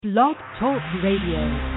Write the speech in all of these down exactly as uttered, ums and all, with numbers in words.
Blog Talk Radio.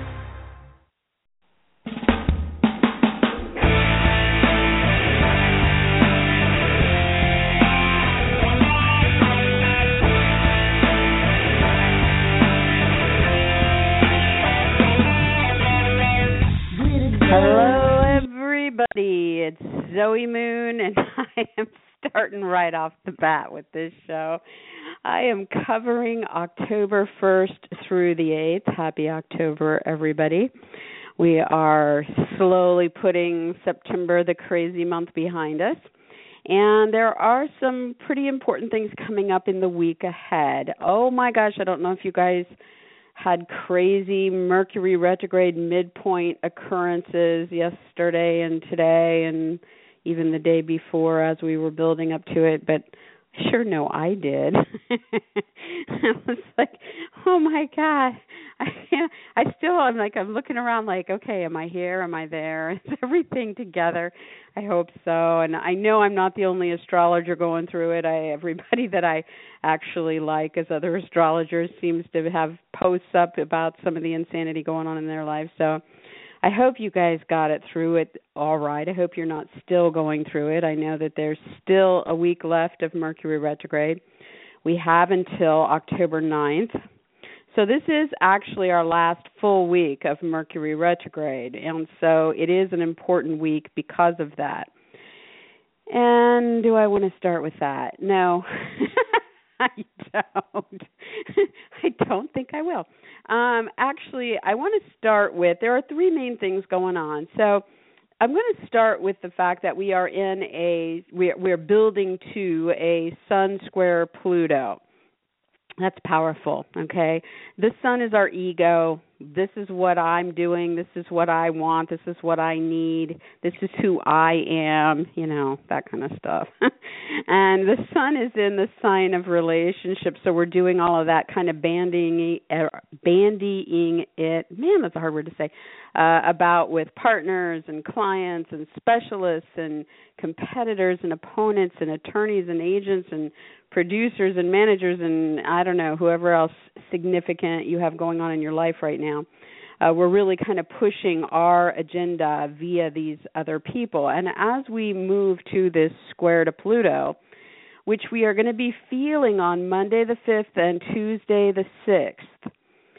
It's Zoe Moon, and I am starting right off the bat with this show. I am covering October first through the eighth. Happy October, everybody. We are slowly putting September, the crazy month, behind us. And there are some pretty important things coming up in the week ahead. Oh, my gosh, I don't know if you guys had crazy Mercury retrograde midpoint occurrences yesterday and today and even the day before as we were building up to it, but sure no, I did. I was like, oh my God. I can't, I still, I'm like, I'm looking around like, okay, am I here? Am I there? Is everything together? I hope so. And I know I'm not the only astrologer going through it. I, everybody that I actually like as other astrologers seems to have posts up about some of the insanity going on in their lives. So I hope you guys got it through it all right. I hope you're not still going through it. I know that there's still a week left of Mercury retrograde. We have until October ninth. So this is actually our last full week of Mercury retrograde, and so it is an important week because of that. And do I want to start with that? No, I don't. I don't think I will. Um, actually, I want to start with, there are three main things going on. So I'm going to start with the fact that we are in a, we're, we're building to a Sun square Pluto. That's powerful, okay? The sun is our ego. This is what I'm doing. This is what I want. This is what I need. This is who I am, you know, that kind of stuff. And the sun is in the sign of relationships, so we're doing all of that kind of bandying, uh, bandying it, man, that's a hard word to say, uh, about with partners and clients and specialists and competitors and opponents and attorneys and agents and producers and managers and I don't know, whoever else significant you have going on in your life right now. Uh, we're really kind of pushing our agenda via these other people. And as we move to this square to Pluto, which we are going to be feeling on Monday the fifth and Tuesday the sixth,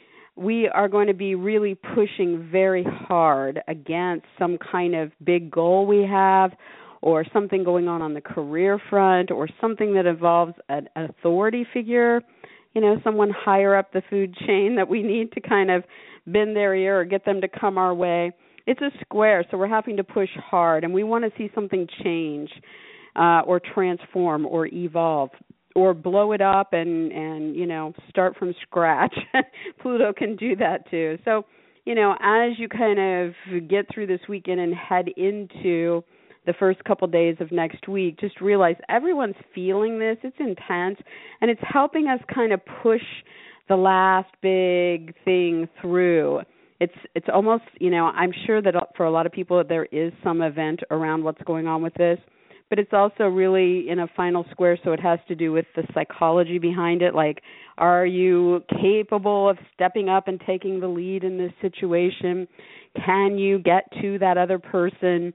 we are going to be really pushing very hard against some kind of big goal we have, or something going on on the career front, or something that involves an authority figure, you know, someone higher up the food chain that we need to kind of bend their ear or get them to come our way. It's a square, so we're having to push hard, and we want to see something change uh, or transform or evolve or blow it up and, and, you know, start from scratch. Pluto can do that too. So, you know, as you kind of get through this weekend and head into the first couple days of next week, just realize everyone's feeling this. It's intense, and it's helping us kind of push the last big thing through. It's it's almost, you know, I'm sure that for a lot of people there is some event around what's going on with this, but it's also really in a final square, so it has to do with the psychology behind it. Like, are you capable of stepping up and taking the lead in this situation? Can you get to that other person?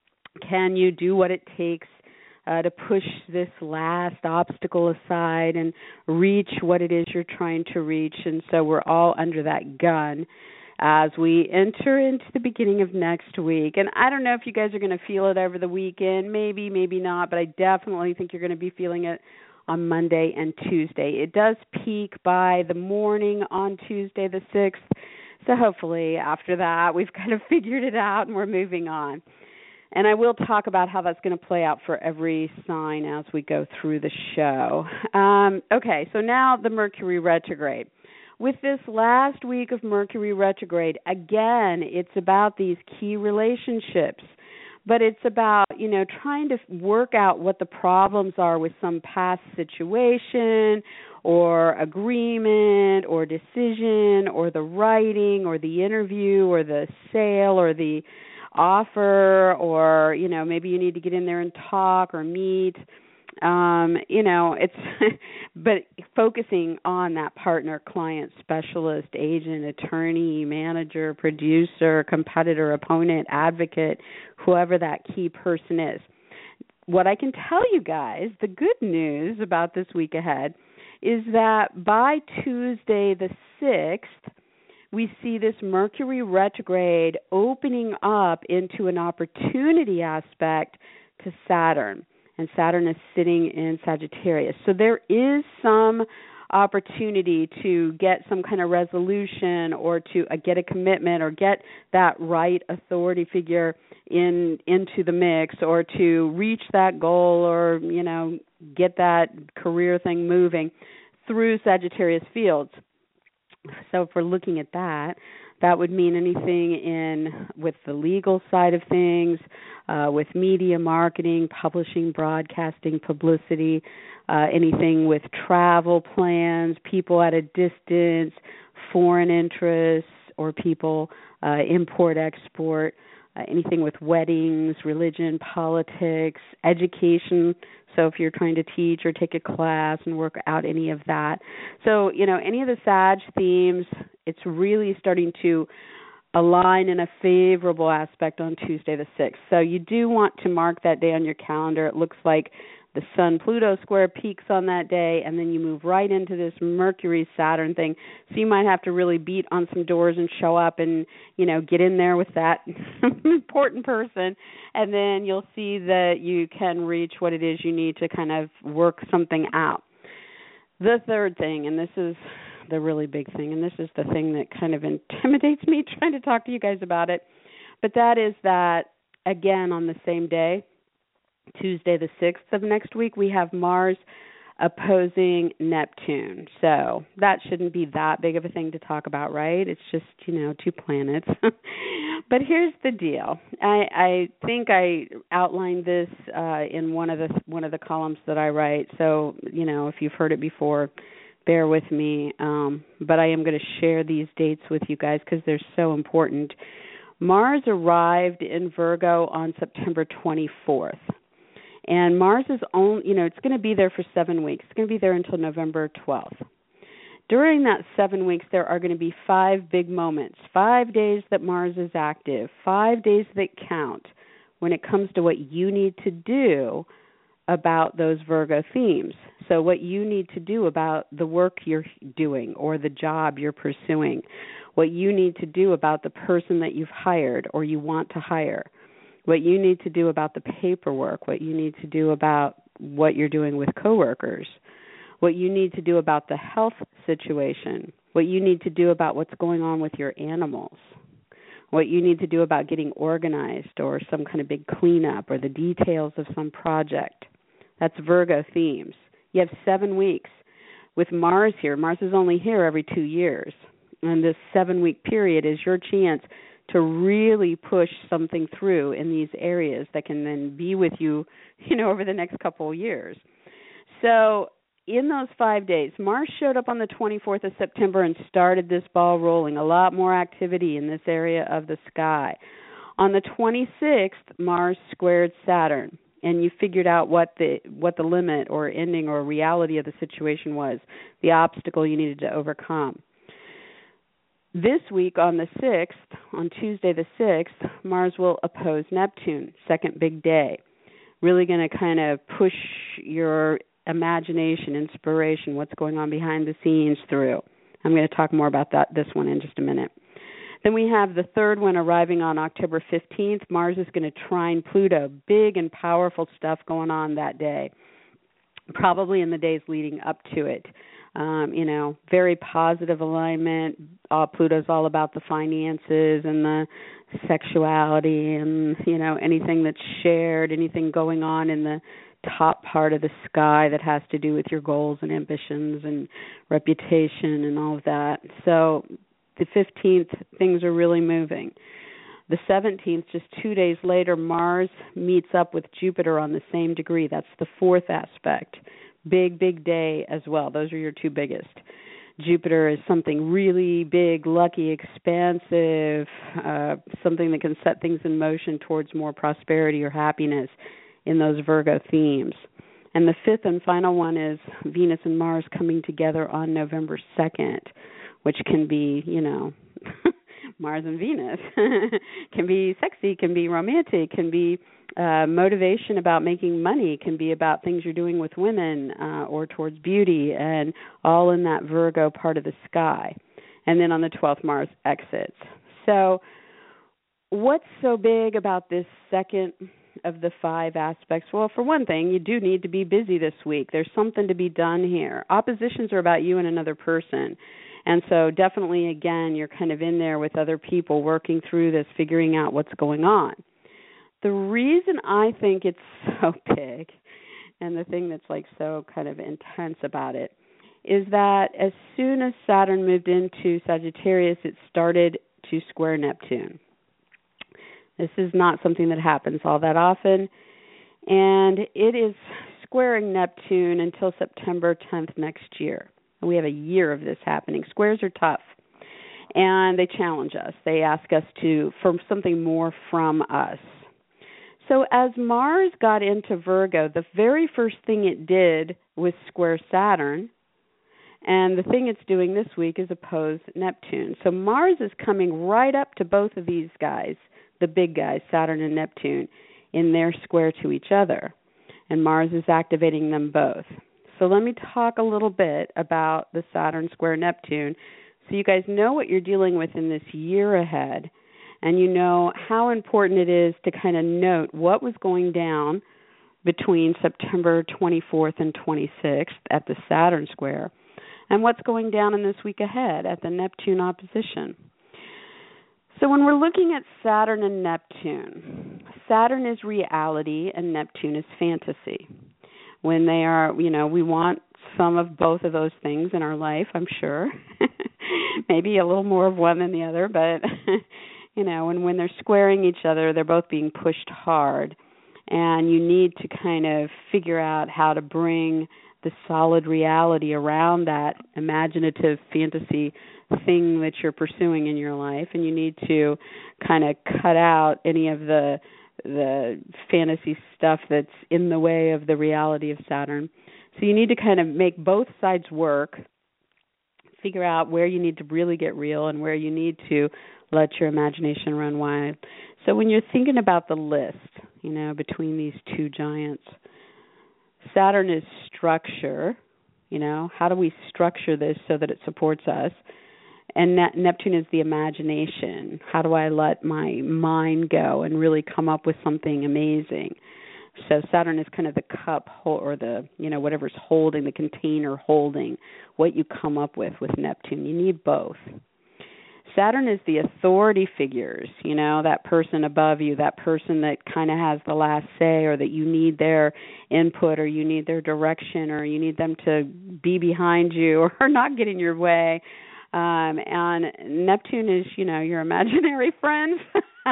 Can you do what it takes uh, to push this last obstacle aside and reach what it is you're trying to reach? And so we're all under that gun as we enter into the beginning of next week. And I don't know if you guys are going to feel it over the weekend. Maybe, maybe not, but I definitely think you're going to be feeling it on Monday and Tuesday. It does peak by the morning on Tuesday the sixth. So hopefully after that we've kind of figured it out and we're moving on. And I will talk about how that's going to play out for every sign as we go through the show. Um, okay, so now the Mercury retrograde. With this last week of Mercury retrograde, again, it's about these key relationships. But it's about, you know, trying to work out what the problems are with some past situation or agreement or decision or the writing or the interview or the sale or the offer, or, you know, maybe you need to get in there and talk or meet. Um, you know, it's but focusing on that partner, client, specialist, agent, attorney, manager, producer, competitor, opponent, advocate, whoever that key person is. What I can tell you guys, the good news about this week ahead is that by Tuesday the sixth, we see this Mercury retrograde opening up into an opportunity aspect to Saturn. And Saturn is sitting in Sagittarius. So there is some opportunity to get some kind of resolution or to uh, get a commitment or get that right authority figure in into the mix or to reach that goal or, you know, get that career thing moving through Sagittarius fields. So if we're looking at that, that would mean anything in with the legal side of things, uh, with media, marketing, publishing, broadcasting, publicity, uh, anything with travel plans, people at a distance, foreign interests, or people uh, import, export, uh, anything with weddings, religion, politics, education. So if you're trying to teach or take a class and work out any of that. So, you know, any of the Sag themes, it's really starting to align in a favorable aspect on Tuesday the sixth. So you do want to mark that day on your calendar. It looks like the Sun-Pluto square peaks on that day, and then you move right into this Mercury-Saturn thing. So you might have to really beat on some doors and show up and, you know, get in there with that important person, and then you'll see that you can reach what it is you need to kind of work something out. The third thing, and this is the really big thing, and this is the thing that kind of intimidates me trying to talk to you guys about it, but that is that, again, on the same day, Tuesday the sixth of next week, we have Mars opposing Neptune. So that shouldn't be that big of a thing to talk about, right? It's just, you know, two planets. But here's the deal. I, I think I outlined this uh, in one of the one of the columns that I write. So, you know, if you've heard it before, bear with me. Um, but I am going to share these dates with you guys because they're so important. Mars arrived in Virgo on September twenty-fourth. And Mars is only, you know, it's going to be there for seven weeks. It's going to be there until November twelfth. During that seven weeks, there are going to be five big moments, five days that Mars is active, five days that count when it comes to what you need to do about those Virgo themes. So what you need to do about the work you're doing or the job you're pursuing, what you need to do about the person that you've hired or you want to hire, what you need to do about the paperwork, what you need to do about what you're doing with coworkers, what you need to do about the health situation, what you need to do about what's going on with your animals, what you need to do about getting organized or some kind of big cleanup or the details of some project. That's Virgo themes. You have seven weeks. With Mars here, Mars is only here every two years. And this seven-week period is your chance to really push something through in these areas that can then be with you, you know, over the next couple of years. So in those five days, Mars showed up on the twenty-fourth of September and started this ball rolling, a lot more activity in this area of the sky. On the twenty-sixth, Mars squared Saturn, and you figured out what the what the limit or ending or reality of the situation was, the obstacle you needed to overcome. This week on the sixth, on Tuesday the sixth, Mars will oppose Neptune, second big day. Really going to kind of push your imagination, inspiration, what's going on behind the scenes through. I'm going to talk more about that this one in just a minute. Then we have the third one arriving on October fifteenth. Mars is going to trine Pluto. Big and powerful stuff going on that day, probably in the days leading up to it. Um, you know, very positive alignment. Uh, Pluto's all about the finances and the sexuality and, you know, anything that's shared, anything going on in the top part of the sky that has to do with your goals and ambitions and reputation and all of that. So the fifteenth, things are really moving. The seventeenth, just two days later, Mars meets up with Jupiter on the same degree. That's the fourth aspect. Big, big day as well. Those are your two biggest. Jupiter is something really big, lucky, expansive, uh, something that can set things in motion towards more prosperity or happiness in those Virgo themes. And the fifth and final one is Venus and Mars coming together on November second, which can be, you know, Mars and Venus. Can be sexy, can be romantic, can be uh, motivation about making money, can be about things you're doing with women uh, or towards beauty, and all in that Virgo part of the sky. And then on the twelfth, Mars exits. So what's so big about this second of the five aspects? Well, for one thing, you do need to be busy this week. There's something to be done here. Oppositions are about you and another person. And so definitely, again, you're kind of in there with other people working through this, figuring out what's going on. The reason I think it's so big, and the thing that's like so kind of intense about it, is that as soon as Saturn moved into Sagittarius, it started to square Neptune. This is not something that happens all that often, and it is squaring Neptune until September tenth next year. We have a year of this happening. Squares are tough, and they challenge us. They ask us to for something more from us. So as Mars got into Virgo, the very first thing it did was square Saturn, and the thing it's doing this week is oppose Neptune. So Mars is coming right up to both of these guys, the big guys, Saturn and Neptune, in their square to each other, and Mars is activating them both. So let me talk a little bit about the Saturn square Neptune so you guys know what you're dealing with in this year ahead, and you know how important it is to kind of note what was going down between September twenty-fourth and twenty-sixth at the Saturn square and what's going down in this week ahead at the Neptune opposition. So when we're looking at Saturn and Neptune, Saturn is reality and Neptune is fantasy. When they are, you know, we want some of both of those things in our life, I'm sure. Maybe a little more of one than the other, but, you know, and when they're squaring each other, they're both being pushed hard. And you need to kind of figure out how to bring the solid reality around that imaginative fantasy thing that you're pursuing in your life. And you need to kind of cut out any of the the fantasy stuff that's in the way of the reality of Saturn. So you need to kind of make both sides work, figure out where you need to really get real and where you need to let your imagination run wild. So when you're thinking about the list, you know, between these two giants, Saturn is structure, you know, how do we structure this so that it supports us? And ne- Neptune is the imagination. How do I let my mind go and really come up with something amazing? So Saturn is kind of the cup or the, you know, whatever's holding, the container holding what you come up with with Neptune. You need both. Saturn is the authority figures, you know, that person above you, that person that kind of has the last say, or that you need their input, or you need their direction, or you need them to be behind you or not get in your way. Um, and Neptune is, you know, your imaginary friends.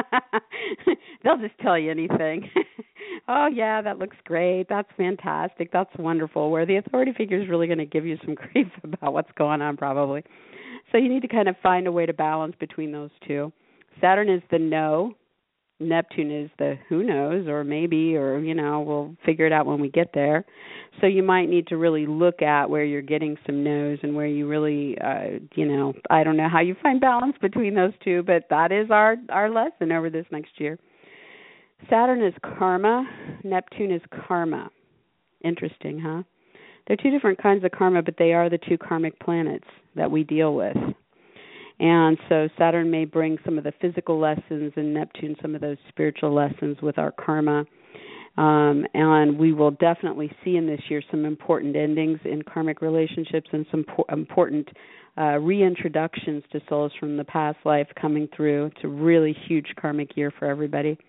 They'll just tell you anything. Oh, yeah, that looks great. That's fantastic. That's wonderful. Where the authority figure is really going to give you some grief about what's going on probably. So you need to kind of find a way to balance between those two. Saturn is the no. Neptune is the who knows, or maybe, or, you know, we'll figure it out when we get there. So you might need to really look at where you're getting some no's and where you really, uh, you know, I don't know how you find balance between those two, but that is our, our lesson over this next year. Saturn is karma. Neptune is karma. Interesting, huh? They're two different kinds of karma, but they are the two karmic planets that we deal with. And so Saturn may bring some of the physical lessons and Neptune some of those spiritual lessons with our karma. Um, and we will definitely see in this year some important endings in karmic relationships and some po- important uh, reintroductions to souls from the past life coming through. It's a really huge karmic year for everybody.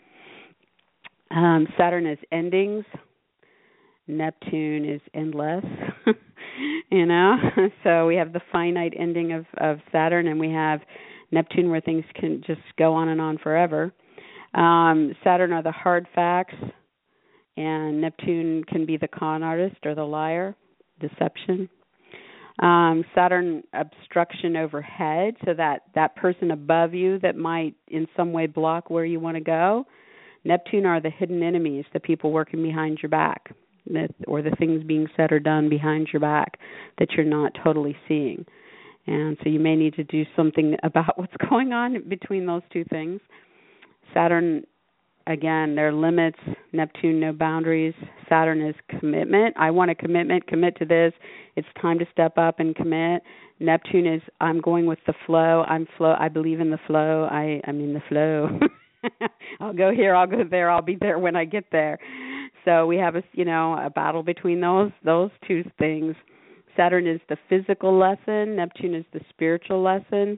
Um, Saturn is endings. Neptune is endless. You know, so we have the finite ending of, of Saturn, and we have Neptune where things can just go on and on forever. Um, Saturn are the hard facts, and Neptune can be the con artist or the liar, deception. Um, Saturn obstruction overhead, so that, that person above you that might in some way block where you want to go. Neptune are the hidden enemies, the people working behind your back. that, or the things being said or done behind your back that you're not totally seeing. And so you may need to do something about what's going on between those two things. Saturn, again, there are limits. Neptune, no boundaries. Saturn is commitment. I want a commitment, commit to this. It's time to step up and commit. Neptune is, I'm going with the flow. I'm flow. I believe in the flow. I, I'm in the flow. I'll go here, I'll go there, I'll be there when I get there. So we have a, you know, a battle between those those two things. Saturn is the physical lesson. Neptune is the spiritual lesson.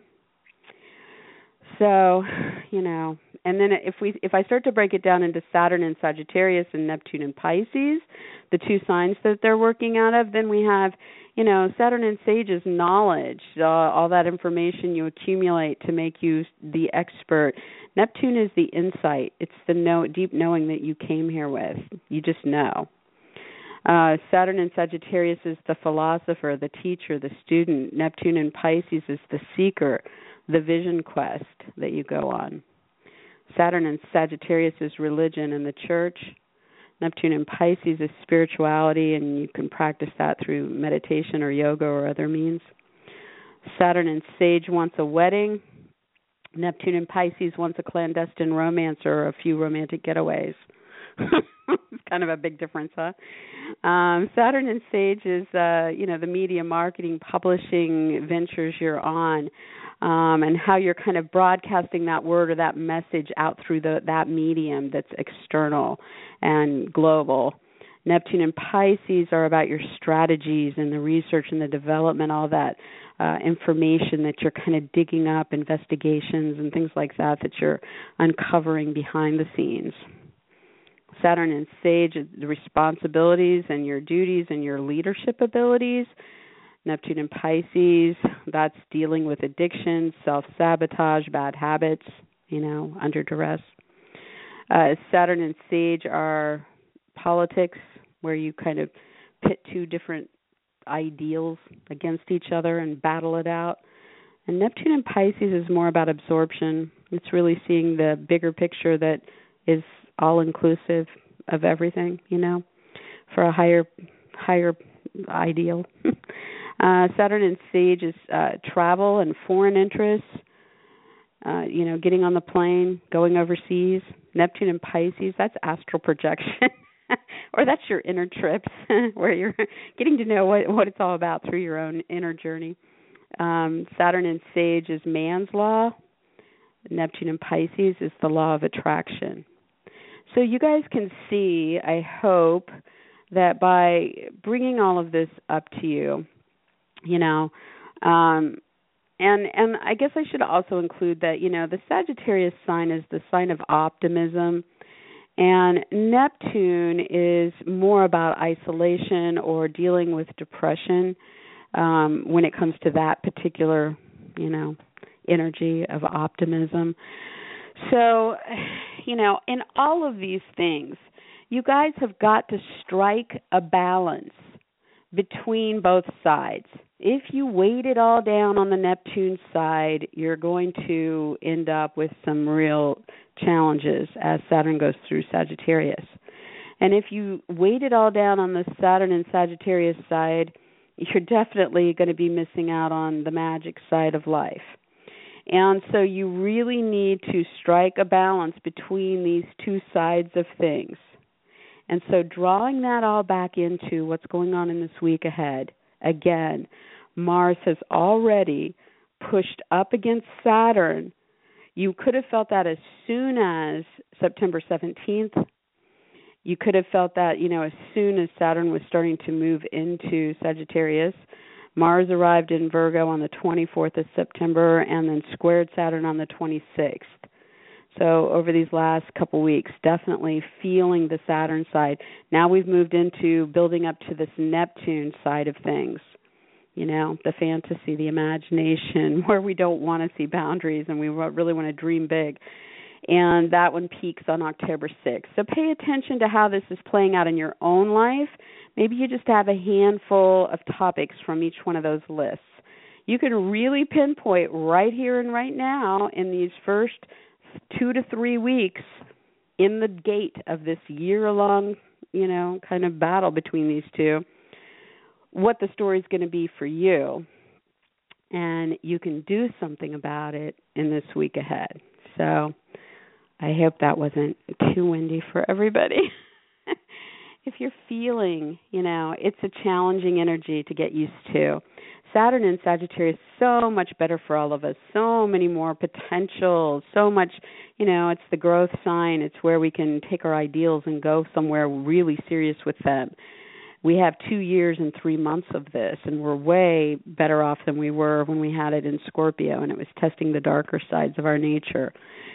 So, you know, and then if we if I start to break it down into Saturn and Sagittarius and Neptune and Pisces, the two signs that they're working out of, then we have, you know, Saturn and Sage is knowledge, uh, all that information you accumulate to make you the expert. Neptune is the insight. It's the know, deep knowing that you came here with. You just know. Uh, Saturn and Sagittarius is the philosopher, the teacher, the student. Neptune and Pisces is the seeker, the vision quest that you go on. Saturn and Sagittarius is religion and the church. Neptune and Pisces is spirituality, and you can practice that through meditation or yoga or other means. Saturn and Sage wants a wedding. Neptune and Pisces wants a clandestine romance or a few romantic getaways. It's kind of a big difference, huh? Um, Saturn and Sage is, uh, you know, the media, marketing, publishing ventures you're on, um, and how you're kind of broadcasting that word or that message out through the, that medium that's external and global. Neptune and Pisces are about your strategies and the research and the development, all that uh, information that you're kind of digging up, investigations and things like that that you're uncovering behind the scenes. Saturn and Sage, the responsibilities and your duties and your leadership abilities. Neptune and Pisces, that's dealing with addiction, self-sabotage, bad habits, you know, under duress. Uh, Saturn and Sage are politics, where you kind of pit two different ideals against each other and battle it out. And Neptune and Pisces is more about absorption. It's really seeing the bigger picture that is all-inclusive of everything, you know, for a higher higher ideal. uh, Saturn and Sage is uh, travel and foreign interests, uh, you know, getting on the plane, going overseas. Neptune and Pisces, that's astral projection, or that's your inner trips, where you're getting to know what, what it's all about through your own inner journey. Um, Saturn and Sage is man's law. Neptune and Pisces is the law of attraction. So you guys can see, I hope, that by bringing all of this up to you, you know, um, and and I guess I should also include that, you know, the Sagittarius sign is the sign of optimism, and Neptune is more about isolation or dealing with depression um, when it comes to that particular, you know, energy of optimism. So, you know, in all of these things, you guys have got to strike a balance between both sides. If you weight it all down on the Neptune side, you're going to end up with some real challenges as Saturn goes through Sagittarius. And if you weight it all down on the Saturn and Sagittarius side, you're definitely going to be missing out on the magic side of life. And so you really need to strike a balance between these two sides of things. And so drawing that all back into what's going on in this week ahead, again, Mars has already pushed up against Saturn. You could have felt that as soon as September seventeenth. You could have felt that, you know, as soon as Saturn was starting to move into Sagittarius. Mars arrived in Virgo on the twenty-fourth of September and then squared Saturn on the twenty-sixth. So over these last couple weeks, definitely feeling the Saturn side. Now we've moved into building up to this Neptune side of things, you know, the fantasy, the imagination, where we don't want to see boundaries and we really want to dream big. And that one peaks on October sixth. So pay attention to how this is playing out in your own life. Maybe you just have a handful of topics from each one of those lists. You can really pinpoint right here and right now in these first two to three weeks in the gate of this year-long you know, kind of battle between these two, what the story's going to be for you. And you can do something about it in this week ahead. So I hope that wasn't too windy for everybody. If you're feeling, you know, it's a challenging energy to get used to. Saturn in Sagittarius is so much better for all of us, so many more potential, so much, you know, it's the growth sign. It's where we can take our ideals and go somewhere really serious with them. We have two years and three months of this, and we're way better off than we were when we had it in Scorpio, and it was testing the darker sides of our nature.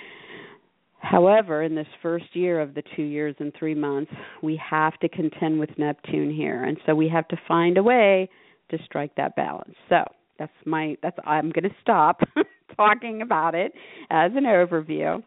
However, in this first year of the two years and three months, we have to contend with Neptune here, and so we have to find a way to strike that balance. So that's my that's I'm going to stop talking about it as an overview,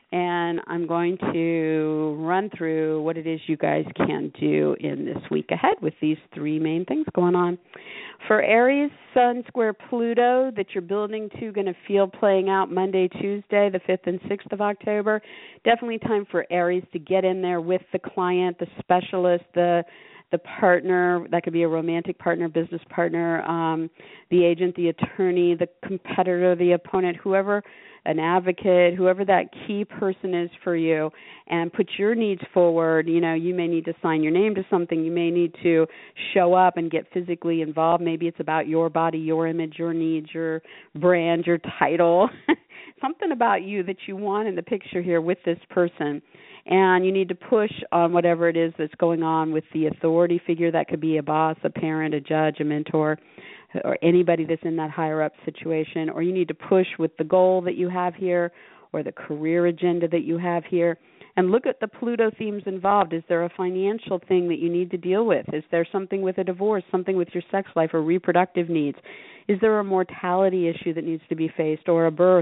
and I'm going to run through what it is you guys can do in this week ahead with these three main things going on. For Aries, Sun square Pluto that you're building to, going to feel playing out Monday, Tuesday, the fifth and sixth of October. Definitely time for Aries to get in there with the client, the specialist, the the partner. That could be a romantic partner, business partner, um, the agent, the attorney, the competitor, the opponent, whoever, an advocate, whoever that key person is for you, and put your needs forward. You know, you may need to sign your name to something. You may need to show up and get physically involved. Maybe it's about your body, your image, your needs, your brand, your title, something about you that you want in the picture here with this person. And you need to push on whatever it is that's going on with the authority figure. That could be a boss, a parent, a judge, a mentor, or anybody that's in that higher up situation. Or you need to push with the goal that you have here or the career agenda that you have here. And look at the Pluto themes involved. Is there a financial thing that you need to deal with? Is there something with a divorce, something with your sex life or reproductive needs? Is there a mortality issue that needs to be faced, or a birth?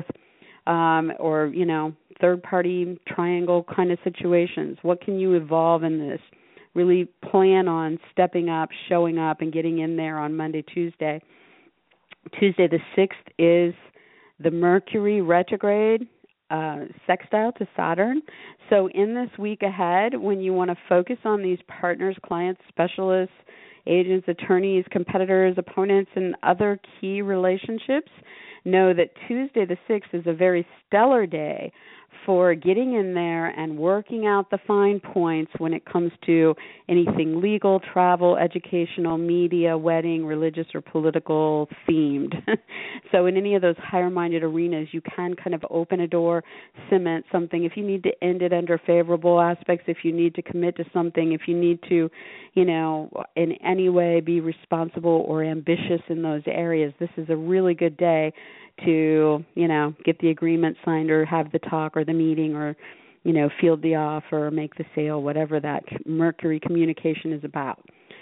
Um, or, you know, third-party triangle kind of situations. What can you evolve in this? Really plan on stepping up, showing up, and getting in there on Monday, Tuesday. Tuesday the sixth is the Mercury retrograde uh, sextile to Saturn. So in this week ahead, when you want to focus on these partners, clients, specialists, agents, attorneys, competitors, opponents, and other key relationships, know that Tuesday the sixth is a very stellar day for getting in there and working out the fine points when it comes to anything legal, travel, educational, media, wedding, religious, or political themed. So in any of those higher-minded arenas, you can kind of open a door, cement something. If you need to end it under favorable aspects, if you need to commit to something, if you need to, you know, in any way be responsible or ambitious in those areas, this is a really good day to, you know, get the agreement signed or have the talk or the meeting or, you know, field the offer or make the sale, whatever that Mercury communication is about.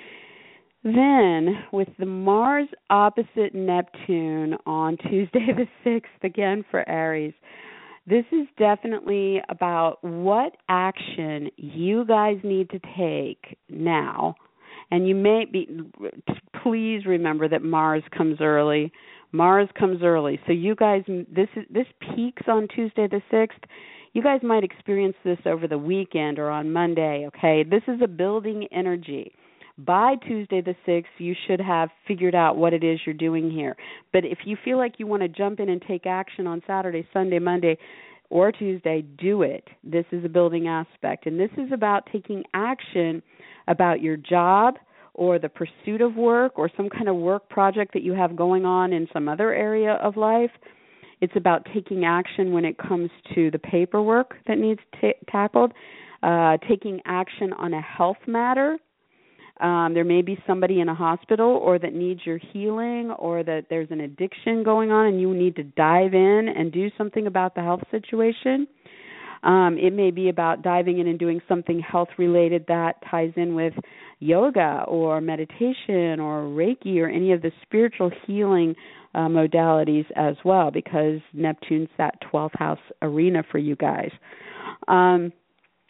Then, with the Mars opposite Neptune on Tuesday the sixth, again for Aries, this is definitely about what action you guys need to take now. And you may be, please remember that Mars comes early. Mars comes early. So you guys, this is, this peaks on Tuesday the sixth. You guys might experience this over the weekend or on Monday, okay? This is a building energy. By Tuesday the sixth, you should have figured out what it is you're doing here. But if you feel like you want to jump in and take action on Saturday, Sunday, Monday, or Tuesday, do it. This is a building aspect. And this is about taking action about your job or the pursuit of work or some kind of work project that you have going on in some other area of life. It's about taking action when it comes to the paperwork that needs t- tackled, uh, taking action on a health matter. Um, there may be somebody in a hospital or that needs your healing or that there's an addiction going on and you need to dive in and do something about the health situation. Um, it may be about diving in and doing something health-related that ties in with yoga or meditation or Reiki or any of the spiritual healing uh, modalities as well, because Neptune's that twelfth house arena for you guys. Um,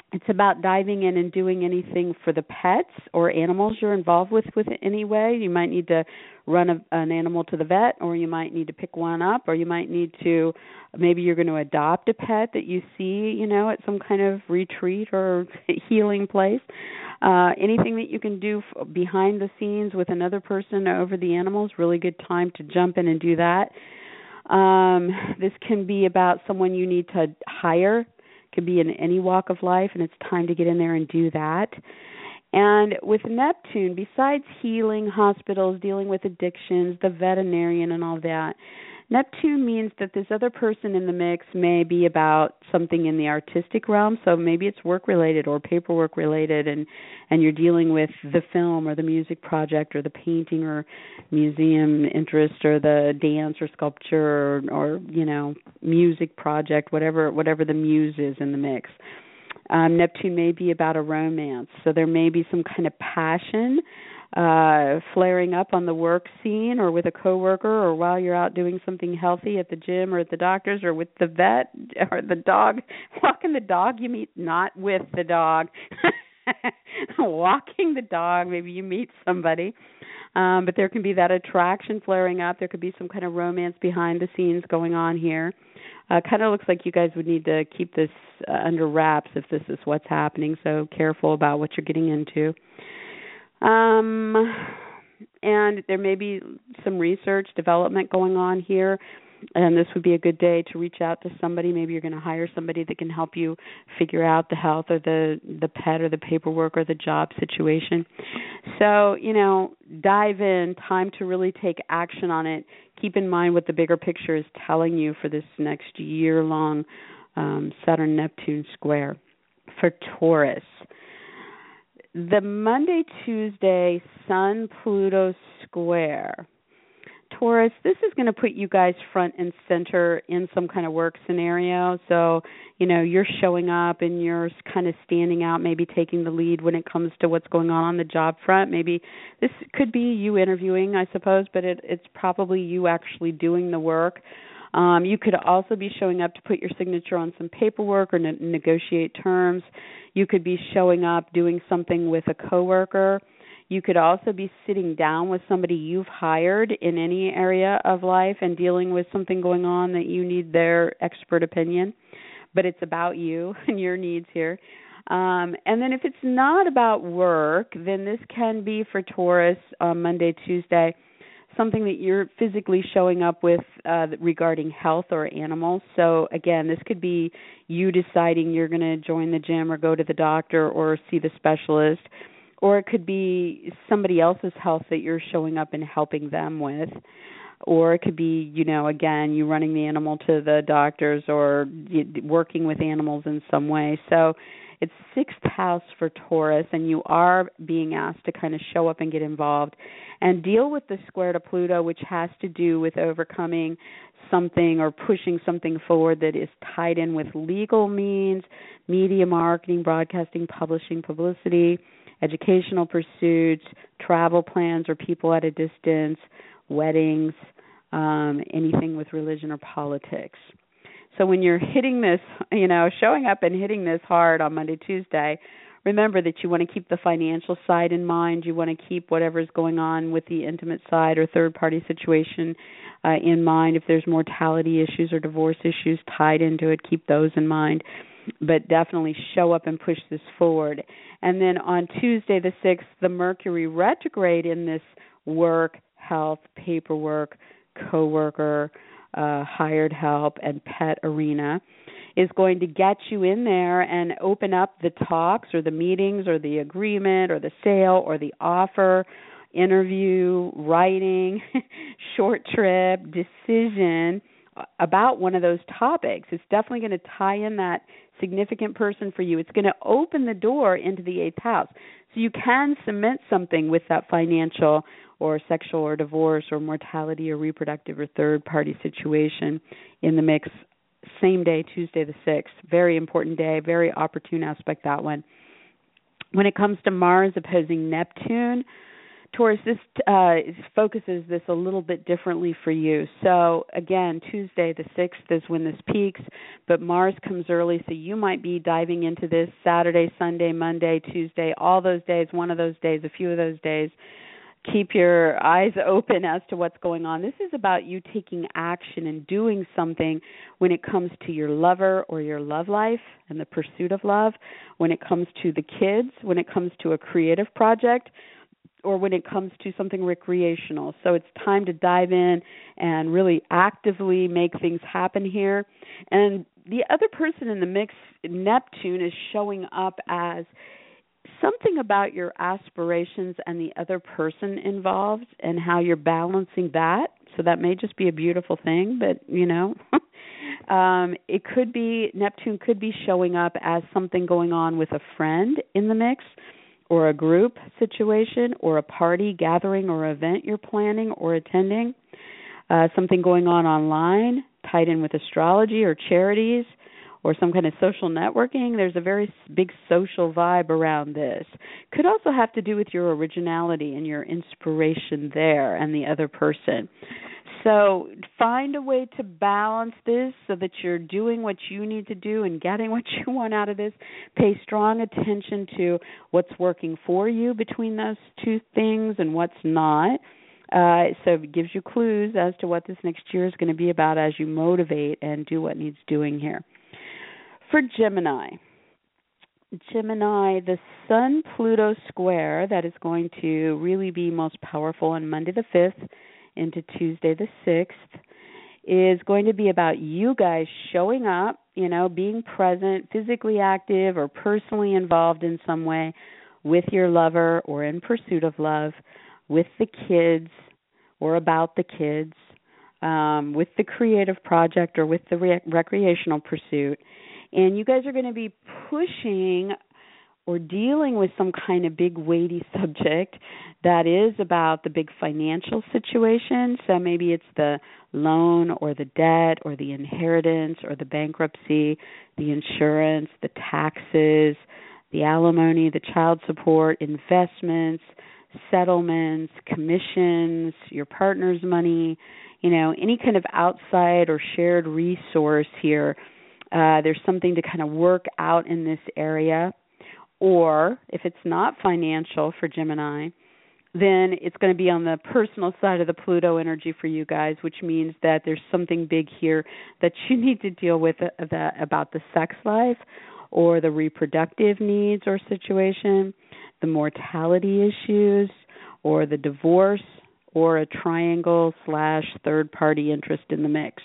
It's about diving in and doing anything for the pets or animals you're involved with with it anyway. You might need to run a, an animal to the vet, or you might need to pick one up, or you might need to, maybe you're going to adopt a pet that you see, you know, at some kind of retreat or healing place. Uh, anything that you can do f- behind the scenes with another person over the animals, really good time to jump in and do that. Um, this can be about someone you need to hire. Could be in any walk of life, and it's time to get in there and do that. And with Neptune, besides healing, hospitals, dealing with addictions, the veterinarian and all that, Neptune means that this other person in the mix may be about something in the artistic realm. So maybe it's work-related or paperwork-related, and, and you're dealing with the film or the music project or the painting or museum interest or the dance or sculpture or, or you know, music project, whatever whatever the muse is in the mix. Um, Neptune may be about a romance. So there may be some kind of passion uh, flaring up on the work scene or with a coworker or while you're out doing something healthy at the gym or at the doctor's or with the vet or the dog. Walking the dog, you meet not with the dog. Walking the dog, maybe you meet somebody. Um, but there can be that attraction flaring up. There could be some kind of romance behind the scenes going on here. Uh, kind of looks like you guys would need to keep this uh, under wraps if this is what's happening, so careful about what you're getting into. Um, and there may be some research, development going on here, and this would be a good day to reach out to somebody. Maybe you're going to hire somebody that can help you figure out the health or the, the pet or the paperwork or the job situation. So, you know, dive in, time to really take action on it. Keep in mind what the bigger picture is telling you for this next year-long um, Saturn-Neptune square. For Taurus, the Monday, Tuesday Sun-Pluto square. Taurus, this is going to put you guys front and center in some kind of work scenario. So, you know, you're showing up and you're kind of standing out, maybe taking the lead when it comes to what's going on on the job front. Maybe this could be you interviewing, I suppose, but it, it's probably you actually doing the work. Um, you could also be showing up to put your signature on some paperwork or ne- negotiate terms. You could be showing up doing something with a coworker. You could also be sitting down with somebody you've hired in any area of life and dealing with something going on that you need their expert opinion, but it's about you and your needs here. Um, and then if it's not about work, then this can be for Taurus on Monday, Tuesday, something that you're physically showing up with uh, regarding health or animals. So, again, this could be you deciding you're going to join the gym or go to the doctor or see the specialist, or it could be somebody else's health that you're showing up and helping them with. Or it could be, you know, again, you running the animal to the doctors or working with animals in some way. So it's sixth house for Taurus, and you are being asked to kind of show up and get involved and deal with the square to Pluto, which has to do with overcoming something or pushing something forward that is tied in with legal means, media marketing, broadcasting, publishing, publicity, educational pursuits, travel plans or people at a distance, weddings, um, anything with religion or politics. So when you're hitting this, you know, showing up and hitting this hard on Monday, Tuesday, remember that you want to keep the financial side in mind. You want to keep whatever's going on with the intimate side or third-party situation uh, in mind. If there's mortality issues or divorce issues tied into it, keep those in mind. But definitely show up and push this forward. And then on Tuesday the sixth, the Mercury retrograde in this work, health, paperwork, coworker, uh, hired help, and pet arena is going to get you in there and open up the talks or the meetings or the agreement or the sale or the offer, interview, writing, short trip, decision about one of those topics. It's definitely going to tie in that significant person for you. It's going to open the door into the eighth house. So you can cement something with that financial or sexual or divorce or mortality or reproductive or third-party situation in the mix. Same day, Tuesday the sixth. Very important day, very opportune aspect, that one. When it comes to Mars opposing Neptune, Taurus, this uh, focuses this a little bit differently for you. So again, Tuesday the sixth is when this peaks, but Mars comes early, so you might be diving into this Saturday, Sunday, Monday, Tuesday, all those days, one of those days, a few of those days. Keep your eyes open as to what's going on. This is about you taking action and doing something when it comes to your lover or your love life and the pursuit of love, when it comes to the kids, when it comes to a creative project, or when it comes to something recreational. So it's time to dive in and really actively make things happen here. And the other person in the mix, Neptune, is showing up as something about your aspirations and the other person involved and how you're balancing that. So that may just be a beautiful thing, but, you know, um, it could be, Neptune could be showing up as something going on with a friend in the mix, or a group situation, or a party, gathering, or event you're planning or attending, uh, something going on online, tied in with astrology or charities, or some kind of social networking. There's a very big social vibe around this. Could also have to do with your originality and your inspiration there and the other person. So find a way to balance this so that you're doing what you need to do and getting what you want out of this. Pay strong attention to what's working for you between those two things and what's not. Uh, so it gives you clues as to what this next year is going to be about as you motivate and do what needs doing here. For Gemini, Gemini, the Sun-Pluto square that is going to really be most powerful on Monday the fifth into Tuesday the sixth is going to be about you guys showing up, you know, being present, physically active or personally involved in some way with your lover or in pursuit of love, with the kids or about the kids, um, with the creative project or with the re- recreational pursuit. And you guys are going to be pushing or dealing with some kind of big weighty subject that is about the big financial situation. So maybe it's the loan or the debt or the inheritance or the bankruptcy, the insurance, the taxes, the alimony, the child support, investments, settlements, commissions, your partner's money, you know, any kind of outside or shared resource here. Uh, there's something to kind of work out in this area. Or if it's not financial for Gemini, then it's going to be on the personal side of the Pluto energy for you guys, which means that there's something big here that you need to deal with uh, that, about the sex life or the reproductive needs or situation, the mortality issues or the divorce or a triangle slash third-party interest in the mix.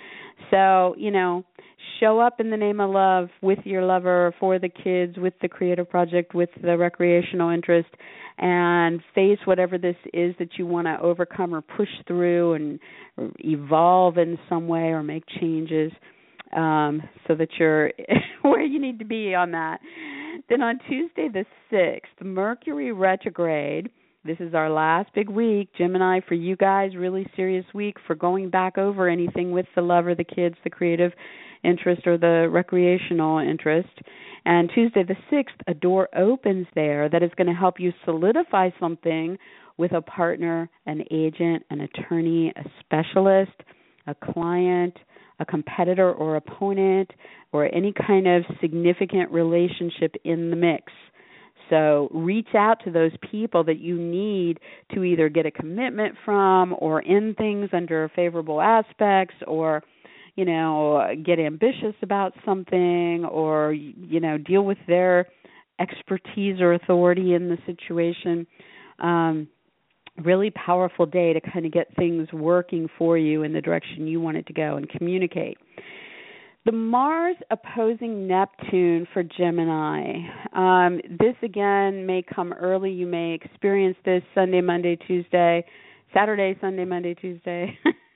So, you know, show up in the name of love with your lover, for the kids, with the creative project, with the recreational interest, and face whatever this is that you want to overcome or push through and evolve in some way or make changes um, so that you're where you need to be on that. Then on Tuesday the sixth, Mercury retrograde. This is our last big week, Gemini, for you guys, really serious week for going back over anything with the lover, the kids, the creative interest, or the recreational interest. And Tuesday the sixth, a door opens there that is going to help you solidify something with a partner, an agent, an attorney, a specialist, a client, a competitor or opponent, or any kind of significant relationship in the mix. So reach out to those people that you need to either get a commitment from or end things under favorable aspects or, you know, get ambitious about something or, you know, deal with their expertise or authority in the situation. Um, really powerful day to kind of get things working for you in the direction you want it to go and communicate. The Mars opposing Neptune for Gemini. Um, this, again, may come early. You may experience this Sunday, Monday, Tuesday, Saturday, Sunday, Monday, Tuesday.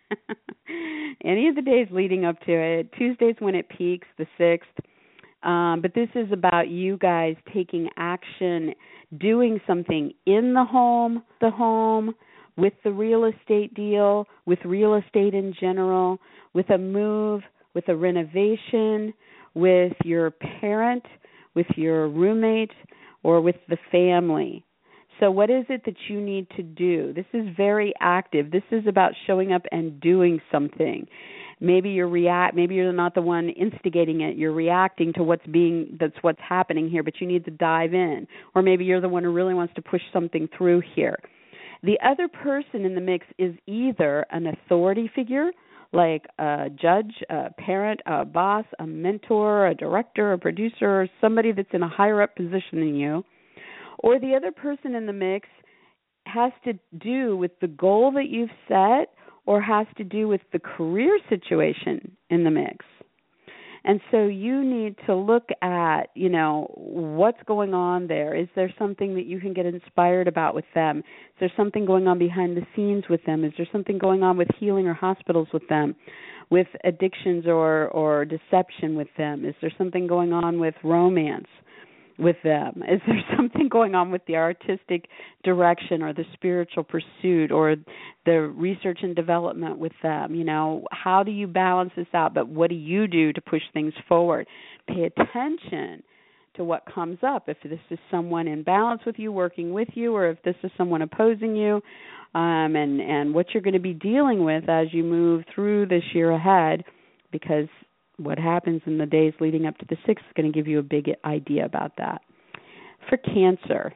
Any of the days leading up to it. Tuesday's when it peaks, the sixth. Um, but this is about you guys taking action, doing something in the home, the home, with the real estate deal, with real estate in general, with a move, with a renovation, with your parent, with your roommate, or with the family. So what is it that you need to do? This is very active. This is about showing up and doing something. Maybe you're react maybe you're not the one instigating it. You're reacting to what's being that's what's happening here, but you need to dive in. Or maybe you're the one who really wants to push something through here. The other person in the mix is either an authority figure, like a judge, a parent, a boss, a mentor, a director, a producer, or somebody that's in a higher up position than you. Or the other person in the mix has to do with the goal that you've set or has to do with the career situation in the mix. And so you need to look at, you know, what's going on there. Is there something that you can get inspired about with them? Is there something going on behind the scenes with them? Is there something going on with healing or hospitals with them, with addictions or, or deception with them? Is there something going on with romance with them? Is there something going on with the artistic direction or the spiritual pursuit or the research and development with them? You know, how do you balance this out? But what do you do to push things forward? Pay attention to what comes up. If this is someone in balance with you, working with you, or if this is someone opposing you, um, and, and what you're going to be dealing with as you move through this year ahead, because what happens in the days leading up to the sixth is going to give you a big idea about that. For Cancer,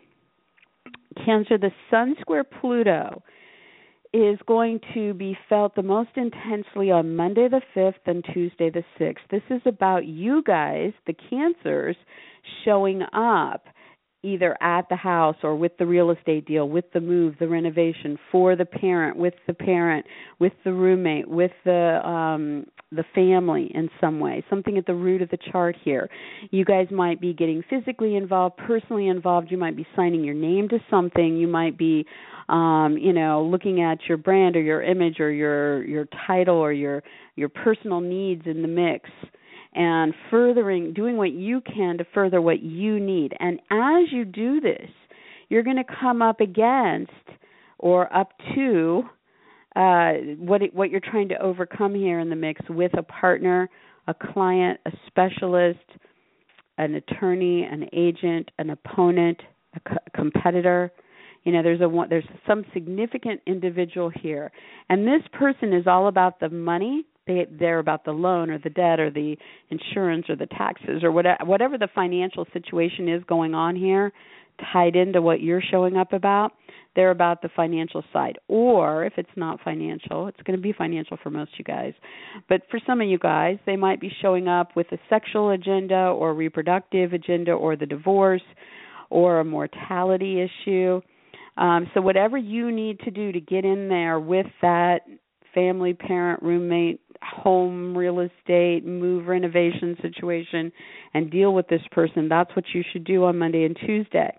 Cancer, the Sun square Pluto is going to be felt the most intensely on Monday the fifth and Tuesday the sixth. This is about you guys, the Cancers, showing up either at the house or with the real estate deal, with the move, the renovation, for the parent, with the parent, with the roommate, with the um, the family in some way, something at the root of the chart here. You guys might be getting physically involved, personally involved. You might be signing your name to something. You might be, um, you know, looking at your brand or your image or your your title or your your personal needs in the mix, and furthering, doing what you can to further what you need. And as you do this, you're going to come up against or up to uh, what it, what you're trying to overcome here in the mix with a partner, a client, a specialist, an attorney, an agent, an opponent, a co- competitor. You know, there's a there's some significant individual here, and this person is all about the money. They, they're about the loan or the debt or the insurance or the taxes or whatever, whatever the financial situation is going on here, tied into what you're showing up about. They're about the financial side. Or if it's not financial, it's going to be financial for most of you guys. But for some of you guys, they might be showing up with a sexual agenda or reproductive agenda or the divorce or a mortality issue. Um, so whatever you need to do to get in there with that family, parent, roommate, home, real estate, move, renovation situation, and deal with this person, that's what you should do on Monday and Tuesday.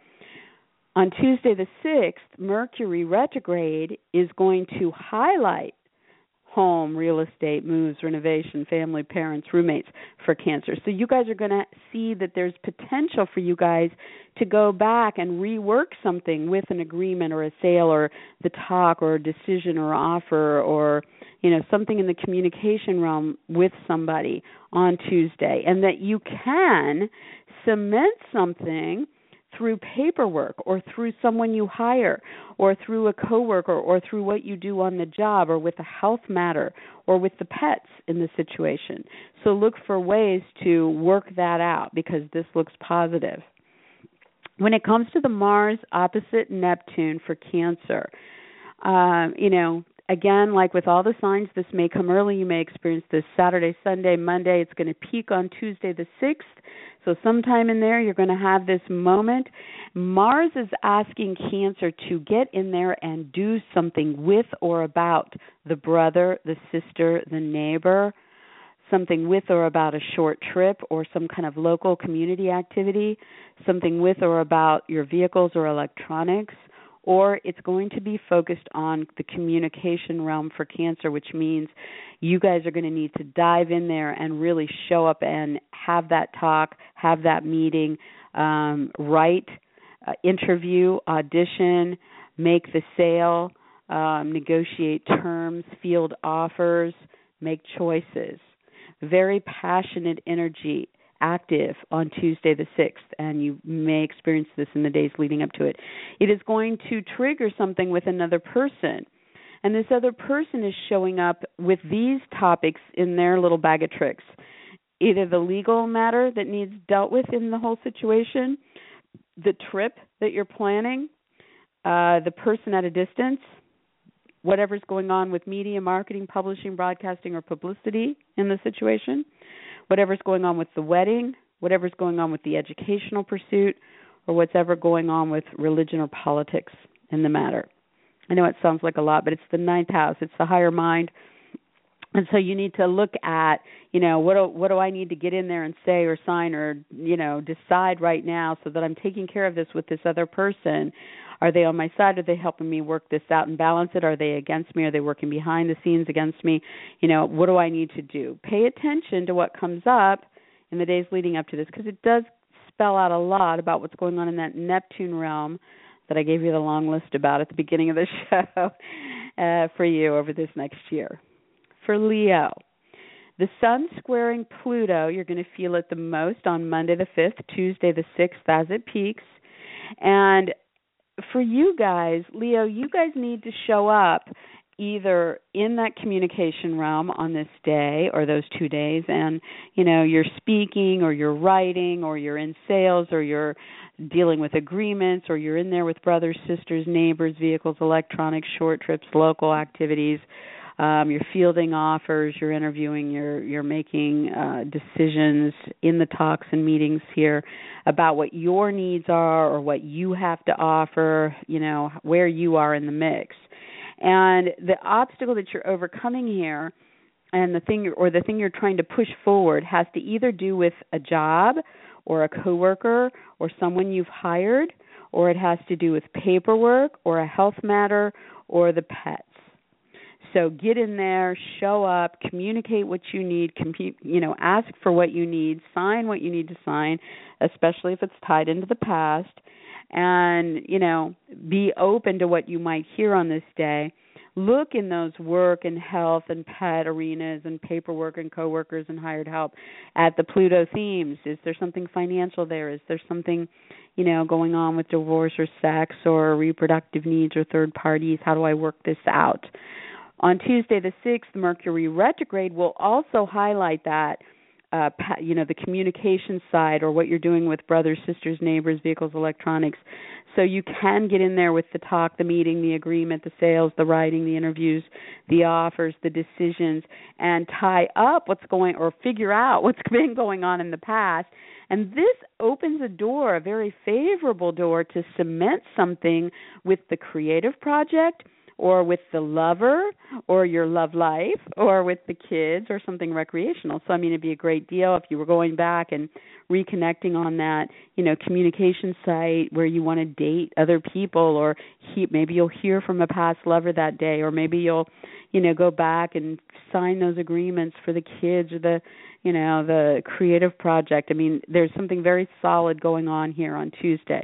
On Tuesday the sixth, Mercury retrograde is going to highlight home, real estate, moves, renovation, family, parents, roommates for Cancer. So you guys are going to see that there's potential for you guys to go back and rework something with an agreement or a sale or the talk or a decision or offer or, you know, something in the communication realm with somebody on Tuesday, and that you can cement something through paperwork or through someone you hire or through a coworker or through what you do on the job or with a health matter or with the pets in the situation. So look for ways to work that out because this looks positive. When it comes to the Mars opposite Neptune for Cancer, um, you know, again, like with all the signs, this may come early. You may experience this Saturday, Sunday, Monday. It's going to peak on Tuesday the sixth. So sometime in there, you're going to have this moment. Mars is asking Cancer to get in there and do something with or about the brother, the sister, the neighbor, something with or about a short trip or some kind of local community activity, something with or about your vehicles or electronics, or it's going to be focused on the communication realm for Cancer, which means you guys are going to need to dive in there and really show up and have that talk, have that meeting, um, write, uh, interview, audition, make the sale, um, negotiate terms, field offers, make choices. Very passionate energy active on Tuesday the sixth, and you may experience this in the days leading up to it. It is going to trigger something with another person. And this other person is showing up with these topics in their little bag of tricks. Either the legal matter that needs dealt with in the whole situation, the trip that you're planning, uh, the person at a distance, whatever's going on with media, marketing, publishing, broadcasting, or publicity in the situation, whatever's going on with the wedding, whatever's going on with the educational pursuit, or whatever going on with religion or politics in the matter. I know it sounds like a lot, but it's the ninth house. It's the higher mind. And so you need to look at, you know, what do, what do I need to get in there and say or sign or, you know, decide right now so that I'm taking care of this with this other person. Are they on my side? Are they helping me work this out and balance it? Are they against me? Are they working behind the scenes against me? You know, what do I need to do? Pay attention to what comes up in the days leading up to this, because it does spell out a lot about what's going on in that Neptune realm that I gave you the long list about at the beginning of the show uh, for you over this next year. For Leo, the Sun squaring Pluto, you're going to feel it the most on Monday the fifth, Tuesday the sixth as it peaks. And for you guys, Leo, you guys need to show up either in that communication realm on this day or those two days, and, you know, you're speaking or you're writing or you're in sales or you're dealing with agreements or you're in there with brothers, sisters, neighbors, vehicles, electronics, short trips, local activities. Um, you're fielding offers, you're interviewing, you're you're making uh, decisions in the talks and meetings here about what your needs are or what you have to offer, you know, where you are in the mix. And the obstacle that you're overcoming here and the thing you're, or the thing you're trying to push forward has to either do with a job or a coworker or someone you've hired, or it has to do with paperwork or a health matter or the pets. So get in there, show up, communicate what you need, compu- you know, ask for what you need, sign what you need to sign, especially if it's tied into the past, and, you know, be open to what you might hear on this day. Look in those work and health and pet arenas and paperwork and coworkers and hired help at the Pluto themes. Is there something financial there? Is there something, you know, going on with divorce or sex or reproductive needs or third parties? How do I work this out? On Tuesday the sixth, Mercury retrograde will also highlight that, uh, you know, the communication side or what you're doing with brothers, sisters, neighbors, vehicles, electronics. So you can get in there with the talk, the meeting, the agreement, the sales, the writing, the interviews, the offers, the decisions, and tie up what's going or figure out what's been going on in the past. And this opens a door, a very favorable door, to cement something with the creative project, or with the lover, or your love life, or with the kids, or something recreational. So, I mean, it'd be a great deal if you were going back and reconnecting on that, you know, communication site where you want to date other people, or he, maybe you'll hear from a past lover that day, or maybe you'll, you know, go back and sign those agreements for the kids or the, you know, the creative project. I mean, there's something very solid going on here on Tuesday.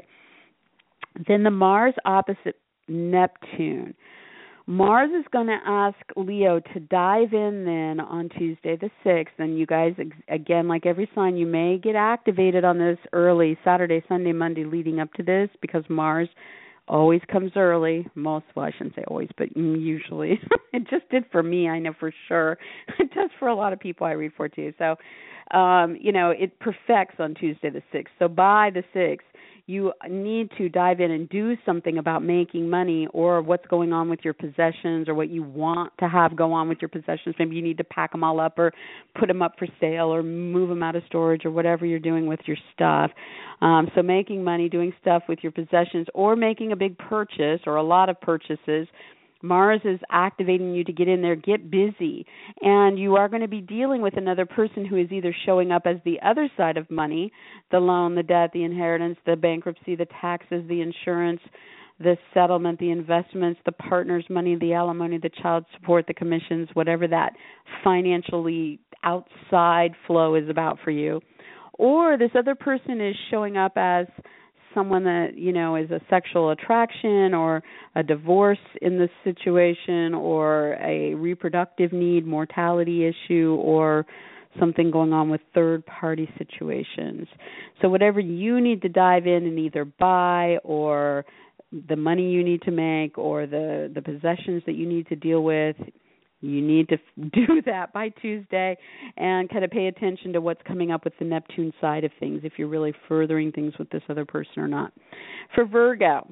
Then the Mars opposite Neptune. Mars is going to ask Leo to dive in then on Tuesday the sixth, and you guys, again, like every sign, you may get activated on this early, Saturday, Sunday, Monday leading up to this, because Mars always comes early. Most, well, I shouldn't say always, but usually. It just did for me, I know for sure. It does for a lot of people I read for too. So, um, you know, it perfects on Tuesday the sixth. So by the sixth, you need to dive in and do something about making money, or what's going on with your possessions, or what you want to have go on with your possessions. Maybe you need to pack them all up or put them up for sale or move them out of storage or whatever you're doing with your stuff. Um, so making money, doing stuff with your possessions, or making a big purchase or a lot of purchases. Mars is activating you to get in there, get busy, and you are going to be dealing with another person who is either showing up as the other side of money, the loan, the debt, the inheritance, the bankruptcy, the taxes, the insurance, the settlement, the investments, the partner's money, the alimony, the child support, the commissions, whatever that financially outside flow is about for you. Or this other person is showing up as someone that, you know, is a sexual attraction, or a divorce in this situation, or a reproductive need, mortality issue, or something going on with third-party situations. So whatever you need to dive in and either buy, or the money you need to make, or the, the possessions that you need to deal with, you need to do that by Tuesday, and kind of pay attention to what's coming up with the Neptune side of things, if you're really furthering things with this other person or not. For Virgo,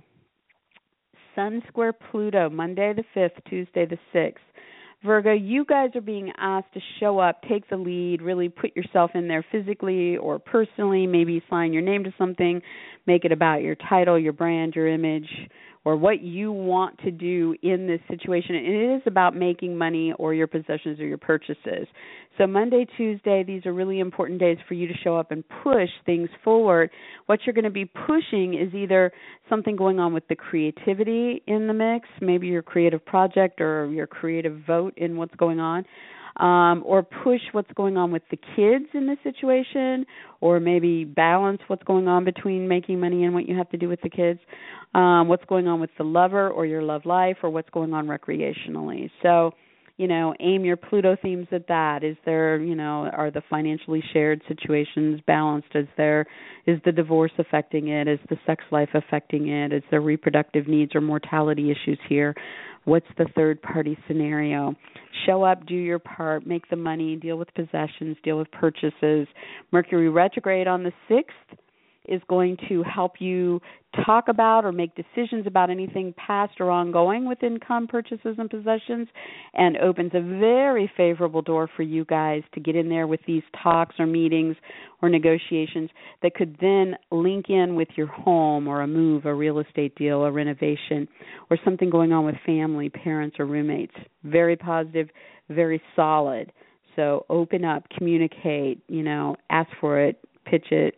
Sun square Pluto, Monday the fifth, Tuesday the sixth. Virgo, you guys are being asked to show up, take the lead, really put yourself in there physically or personally, maybe sign your name to something, make it about your title, your brand, your image, or what you want to do in this situation. And it is about making money or your possessions or your purchases. So Monday, Tuesday, these are really important days for you to show up and push things forward. What you're going to be pushing is either something going on with the creativity in the mix, maybe your creative project or your creative vote in what's going on, um, or push what's going on with the kids in this situation, or maybe balance what's going on between making money and what you have to do with the kids, um, what's going on with the lover or your love life, or what's going on recreationally. So, you know, aim your Pluto themes at that. Is there, you know, are the financially shared situations balanced? Is there, is the divorce affecting it? Is the sex life affecting it? Is there reproductive needs or mortality issues here? What's the third party scenario? Show up, do your part, make the money, deal with possessions, deal with purchases. Mercury retrograde on the sixth is going to help you talk about or make decisions about anything past or ongoing with income, purchases, and possessions, and opens a very favorable door for you guys to get in there with these talks or meetings or negotiations that could then link in with your home or a move, a real estate deal, a renovation, or something going on with family, parents, or roommates. Very positive, very solid. So open up, communicate, you know, ask for it, pitch it.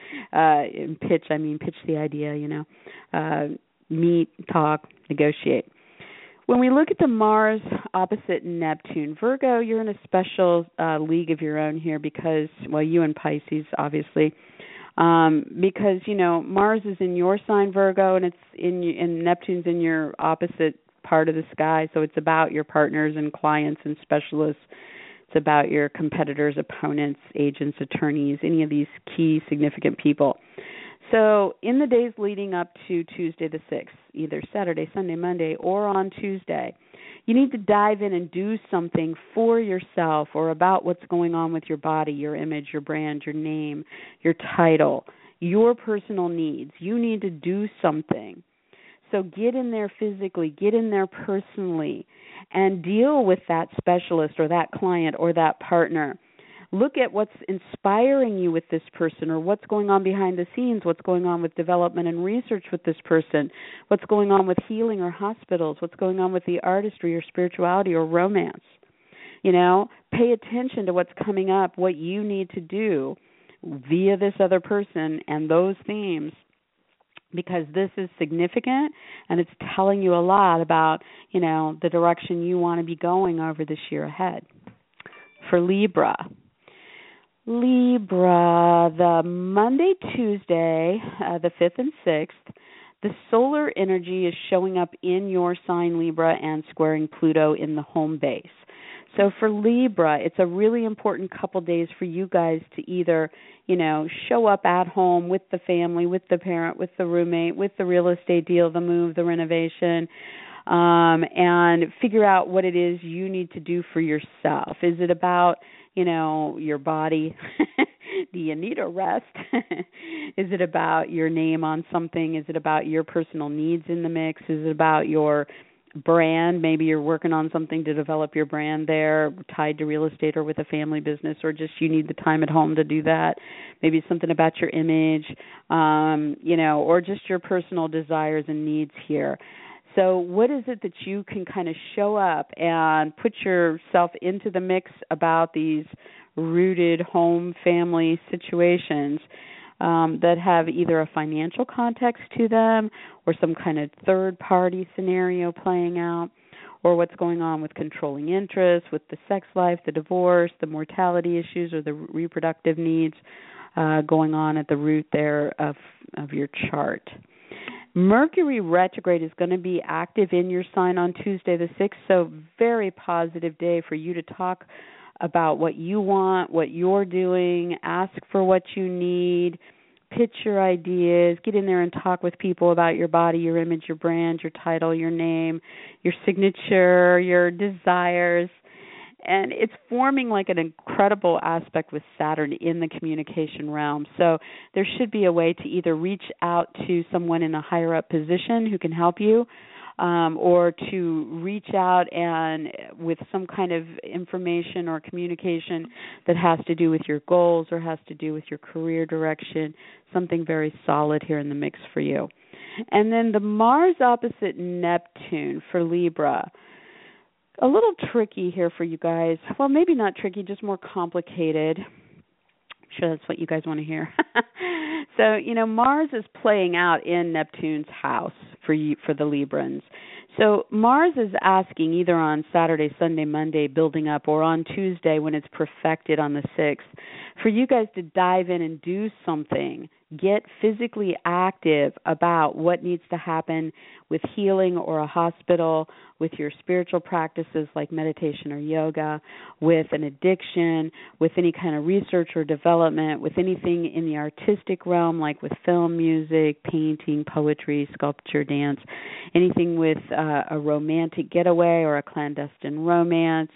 uh, pitch, I mean pitch the idea, you know. Uh, meet, talk, negotiate. When we look at the Mars opposite Neptune, Virgo, you're in a special uh, league of your own here because, well, you and Pisces, obviously, um, because, you know, Mars is in your sign, Virgo, and it's in, and Neptune's in your opposite part of the sky, so it's about your partners and clients and specialists. It's about your competitors, opponents, agents, attorneys, any of these key significant people. So in the days leading up to Tuesday the sixth, either Saturday, Sunday, Monday, or on Tuesday, you need to dive in and do something for yourself or about what's going on with your body, your image, your brand, your name, your title, your personal needs. You need to do something. So get in there physically, get in there personally, and deal with that specialist or that client or that partner. Look at what's inspiring you with this person, or what's going on behind the scenes, what's going on with development and research with this person, what's going on with healing or hospitals, what's going on with the artistry or spirituality or romance. You know, pay attention to what's coming up, what you need to do via this other person and those themes, because this is significant and it's telling you a lot about, you know, the direction you want to be going over this year ahead. For Libra, Libra, the Monday, Tuesday, uh, the fifth and sixth, the solar energy is showing up in your sign, Libra, and squaring Pluto in the home base. So for Libra, it's a really important couple days for you guys to either, you know, show up at home with the family, with the parent, with the roommate, with the real estate deal, the move, the renovation, um, and figure out what it is you need to do for yourself. Is it about, you know, your body? Do you need a rest? Is it about your name on something? Is it about your personal needs in the mix? Is it about your brand? Maybe you're working on something to develop your brand there, tied to real estate or with a family business, or just you need the time at home to do that. Maybe it's something about your image, um, you know, or just your personal desires and needs here. So what is it that you can kind of show up and put yourself into the mix about these rooted home family situations Um, that have either a financial context to them or some kind of third-party scenario playing out, or what's going on with controlling interests, with the sex life, the divorce, the mortality issues, or the reproductive needs uh, going on at the root there of, of your chart. Mercury retrograde is going to be active in your sign on Tuesday the sixth, so very positive day for you to talk about what you want, what you're doing, ask for what you need, pitch your ideas, get in there and talk with people about your body, your image, your brand, your title, your name, your signature, your desires. And it's forming like an incredible aspect with Saturn in the communication realm. So there should be a way to either reach out to someone in a higher up position who can help you, um, or to reach out and with some kind of information or communication that has to do with your goals or has to do with your career direction, something very solid here in the mix for you. And then the Mars opposite Neptune for Libra. A little tricky here for you guys. Well, maybe not tricky, just more complicated. I'm sure that's what you guys want to hear. So, you know, Mars is playing out in Neptune's house for you, for the Librans. So Mars is asking either on Saturday, Sunday, Monday, building up, or on Tuesday when it's perfected on the sixth, for you guys to dive in and do something. Get physically active about what needs to happen with healing or a hospital, with your spiritual practices like meditation or yoga, with an addiction, with any kind of research or development, with anything in the artistic realm like with film, music, painting, poetry, sculpture, dance, anything with uh, a romantic getaway or a clandestine romance.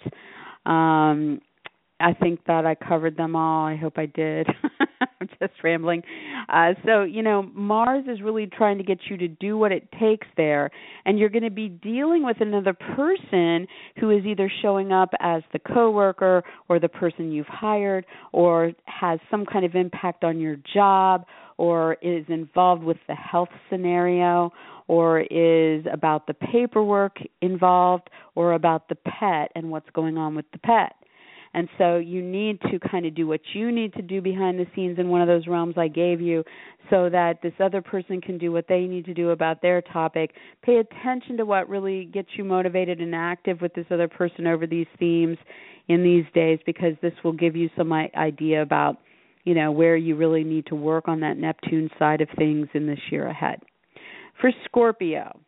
Um, I think that I covered them all. I hope I did. I'm just rambling. Uh, so, you know, Mars is really trying to get you to do what it takes there, and you're going to be dealing with another person who is either showing up as the coworker or the person you've hired, or has some kind of impact on your job, or is involved with the health scenario, or is about the paperwork involved, or about the pet and what's going on with the pet. And so you need to kind of do what you need to do behind the scenes in one of those realms I gave you so that this other person can do what they need to do about their topic. Pay attention to what really gets you motivated and active with this other person over these themes in these days, because this will give you some idea about, you know, where you really need to work on that Neptune side of things in this year ahead. For Scorpio,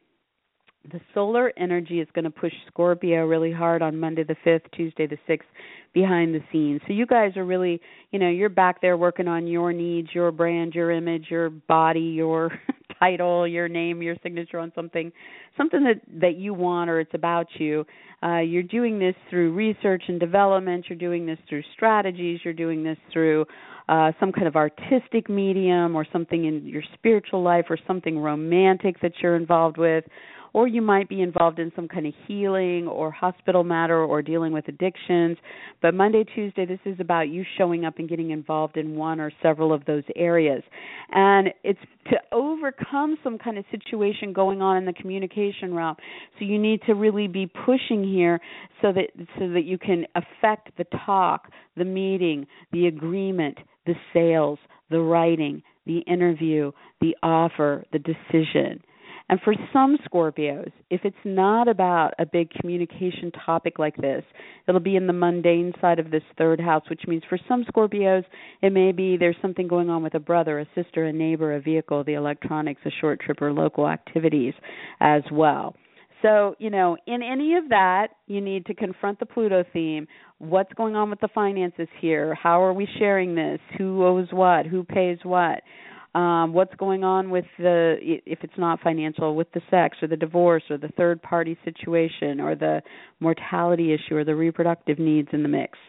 the solar energy is going to push Scorpio really hard on Monday the fifth, Tuesday the sixth, behind the scenes. So you guys are really, you know, you're back there working on your needs, your brand, your image, your body, your title, your name, your signature on something, something that, that you want or it's about you. Uh, you're doing this through research and development. You're doing this through strategies. You're doing this through uh, some kind of artistic medium or something in your spiritual life or something romantic that you're involved with. Or you might be involved in some kind of healing or hospital matter or dealing with addictions. But Monday, Tuesday, this is about you showing up and getting involved in one or several of those areas. And it's to overcome some kind of situation going on in the communication realm. So you need to really be pushing here so that so that you can affect the talk, the meeting, the agreement, the sales, the writing, the interview, the offer, the decision. And for some Scorpios, if it's not about a big communication topic like this, it'll be in the mundane side of this third house, which means for some Scorpios, it may be there's something going on with a brother, a sister, a neighbor, a vehicle, the electronics, a short trip, or local activities as well. So, you know, in any of that, you need to confront the Pluto theme. What's going on with the finances here? How are we sharing this? Who owes what? Who pays what? Um, what's going on with the, if it's not financial, with the sex or the divorce or the third-party situation or the mortality issue or the reproductive needs in the mix.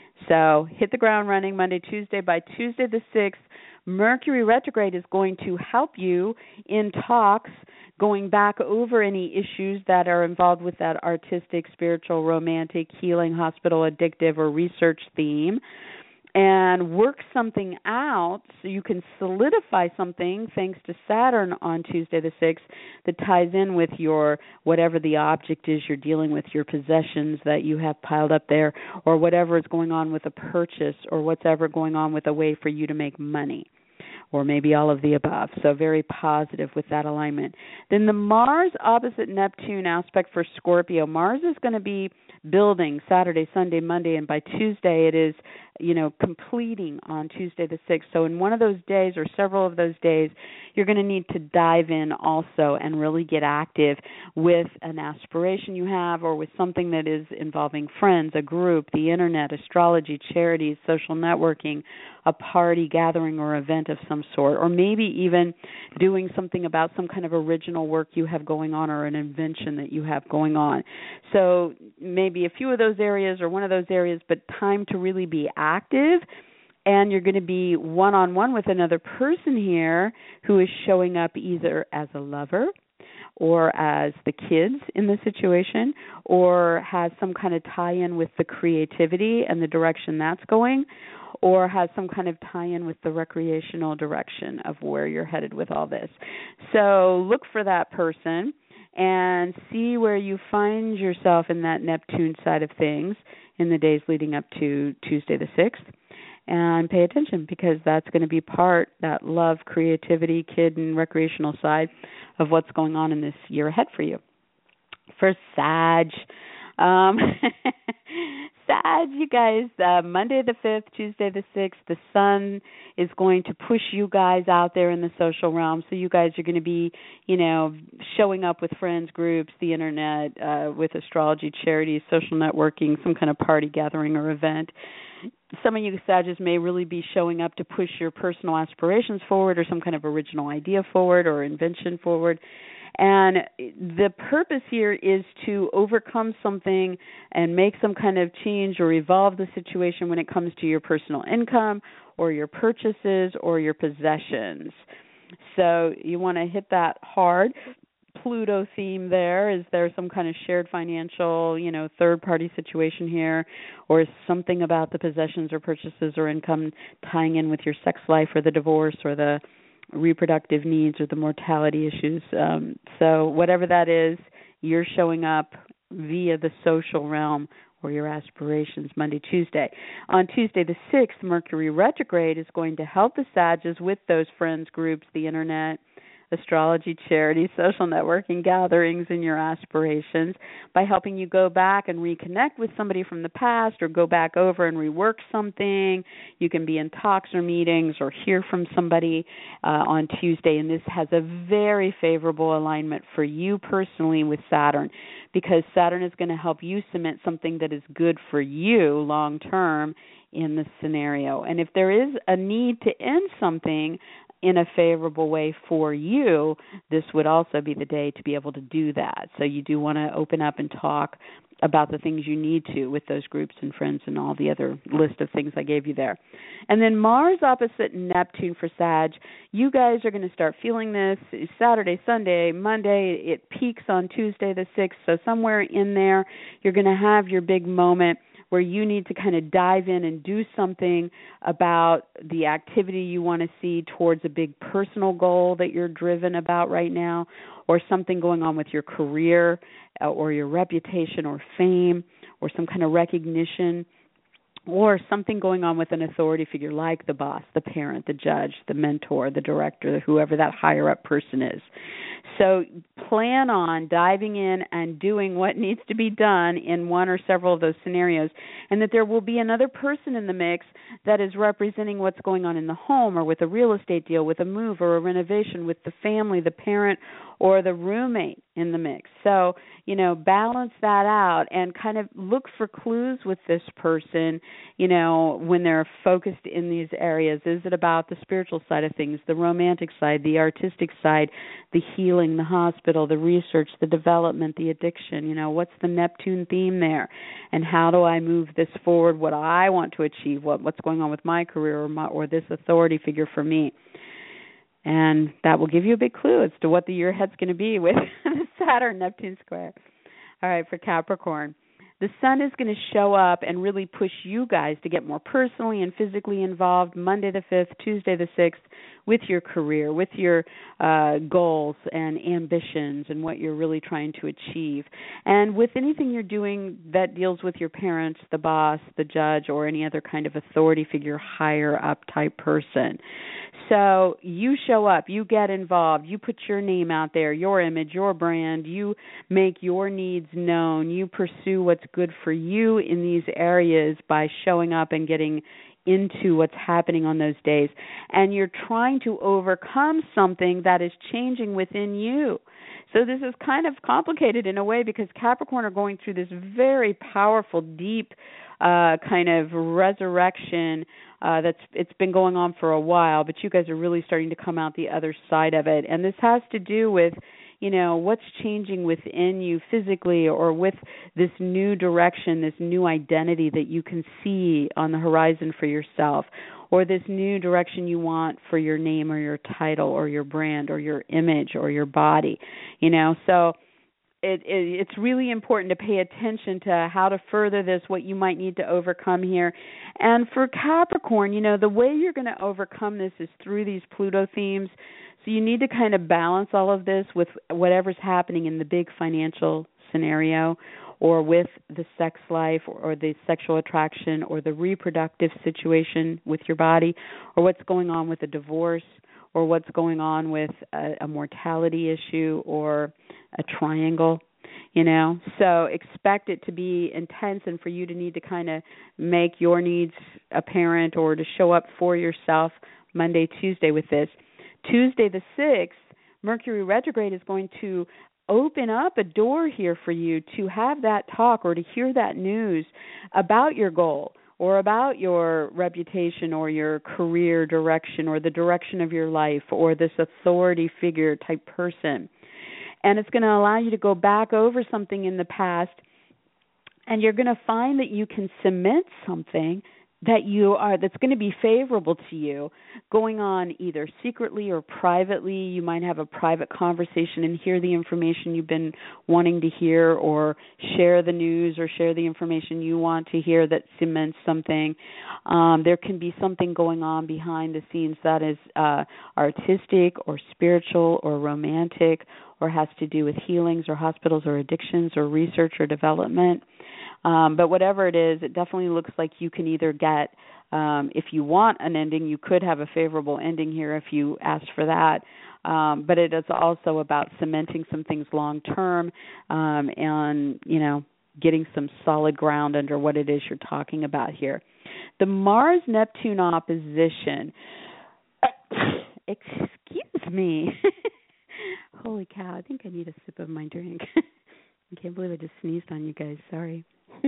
So hit the ground running Monday, Tuesday. By Tuesday the sixth, Mercury retrograde is going to help you in talks, going back over any issues that are involved with that artistic, spiritual, romantic, healing, hospital, addictive, or research theme, and work something out so you can solidify something thanks to Saturn on Tuesday the sixth that ties in with your, whatever the object is you're dealing with, your possessions that you have piled up there, or whatever is going on with a purchase, or what's ever going on with a way for you to make money, or maybe all of the above. So very positive with that alignment. Then the Mars opposite Neptune aspect for Scorpio. Mars is going to be building Saturday, Sunday, Monday, and by Tuesday it is, you know, completing on Tuesday the sixth. So in one of those days or several of those days, you're going to need to dive in also and really get active with an aspiration you have or with something that is involving friends, a group, the internet, astrology, charities, social networking, a party, gathering, or event of some sort, or maybe even doing something about some kind of original work you have going on or an invention that you have going on. So maybe a few of those areas or one of those areas, but time to really be active. And you're going to be one-on-one with another person here who is showing up either as a lover or as the kids in the situation, or has some kind of tie-in with the creativity and the direction that's going, or has some kind of tie-in with the recreational direction of where you're headed with all this. So look for that person and see where you find yourself in that Neptune side of things in the days leading up to Tuesday the sixth. And pay attention, because that's going to be part, that love, creativity, kid, and recreational side of what's going on in this year ahead for you. For Sag, um, Sag, you guys, uh, Monday the fifth, Tuesday the sixth, the sun is going to push you guys out there in the social realm. So you guys are going to be, you know, showing up with friends, groups, the internet, uh, with astrology, charities, social networking, some kind of party gathering or event. Some of you Sages may really be showing up to push your personal aspirations forward or some kind of original idea forward or invention forward. And the purpose here is to overcome something and make some kind of change or evolve the situation when it comes to your personal income or your purchases or your possessions. So you want to hit that hard. Pluto theme there. Is there some kind of shared financial, you know, third-party situation here, or is something about the possessions or purchases or income tying in with your sex life or the divorce or the reproductive needs or the mortality issues? Um, so whatever that is, you're showing up via the social realm or your aspirations Monday, Tuesday. On Tuesday the sixth, Mercury retrograde is going to help the Sages with those friends, groups, the internet, astrology, charity, social networking gatherings, and your aspirations by helping you go back and reconnect with somebody from the past or go back over and rework something. You can be in talks or meetings or hear from somebody uh, on Tuesday, and this has a very favorable alignment for you personally with Saturn, because Saturn is going to help you cement something that is good for you long term in the scenario. And if there is a need to end something in a favorable way for you, this would also be the day to be able to do that. So you do want to open up and talk about the things you need to with those groups and friends and all the other list of things I gave you there. And then Mars opposite Neptune for Sag, you guys are going to start feeling this Saturday, Sunday, Monday. It peaks on Tuesday the sixth, so somewhere in there you're going to have your big moment where you need to kind of dive in and do something about the activity you want to see towards a big personal goal that you're driven about right now, or something going on with your career uh, or your reputation or fame or some kind of recognition, or something going on with an authority figure like the boss, the parent, the judge, the mentor, the director, whoever that higher up person is. So plan on diving in and doing what needs to be done in one or several of those scenarios, and that there will be another person in the mix that is representing what's going on in the home or with a real estate deal, with a move or a renovation, with the family, the parent, or the roommate in the mix. So, you know, balance that out and kind of look for clues with this person, you know, when they're focused in these areas. Is it about the spiritual side of things, the romantic side, the artistic side, the healing, the hospital, the research, the development, the addiction? You know, what's the Neptune theme there? And how do I move this forward, what I want to achieve, what what's going on with my career or, my, or this authority figure for me? And that will give you a big clue as to what the year ahead's going to be with the Saturn-Neptune square. All right, for Capricorn, the sun is going to show up and really push you guys to get more personally and physically involved Monday the fifth, Tuesday the sixth, with your career, with your uh, goals and ambitions and what you're really trying to achieve. And with anything you're doing that deals with your parents, the boss, the judge, or any other kind of authority figure, higher up type person. So you show up, you get involved, you put your name out there, your image, your brand, you make your needs known, you pursue what's good for you in these areas by showing up and getting into what's happening on those days. And you're trying to overcome something that is changing within you. So this is kind of complicated in a way because Capricorn are going through this very powerful, deep uh, kind of resurrection uh, that's it's been going on for a while, but you guys are really starting to come out the other side of it. And this has to do with, you know, what's changing within you physically or with this new direction, this new identity that you can see on the horizon for yourself, or this new direction you want for your name or your title or your brand or your image or your body, you know. So it, it, it's really important to pay attention to how to further this, what you might need to overcome here. And for Capricorn, you know, the way you're going to overcome this is through these Pluto themes. So you need to kind of balance all of this with whatever's happening in the big financial scenario or with the sex life or the sexual attraction or the reproductive situation with your body or what's going on with a divorce or what's going on with a, a mortality issue or a triangle, you know. So expect it to be intense and for you to need to kind of make your needs apparent or to show up for yourself Monday, Tuesday with this. Tuesday the sixth, Mercury retrograde is going to open up a door here for you to have that talk or to hear that news about your goal or about your reputation or your career direction or the direction of your life or this authority figure type person. And it's going to allow you to go back over something in the past, and you're going to find that you can cement something that you are that's going to be favorable to you going on either secretly or privately. You might have a private conversation and hear the information you've been wanting to hear or share the news or share the information you want to hear that cements something. Um, there can be something going on behind the scenes that is uh, artistic or spiritual or romantic or has to do with healings or hospitals or addictions or research or development. Um, but whatever it is, it definitely looks like you can either get, um, if you want an ending, you could have a favorable ending here if you asked for that. Um, but it is also about cementing some things long term um, and, you know, getting some solid ground under what it is you're talking about here. The Mars-Neptune opposition, excuse me. Holy cow, I think I need a sip of my drink. I can't believe I just sneezed on you guys. Sorry.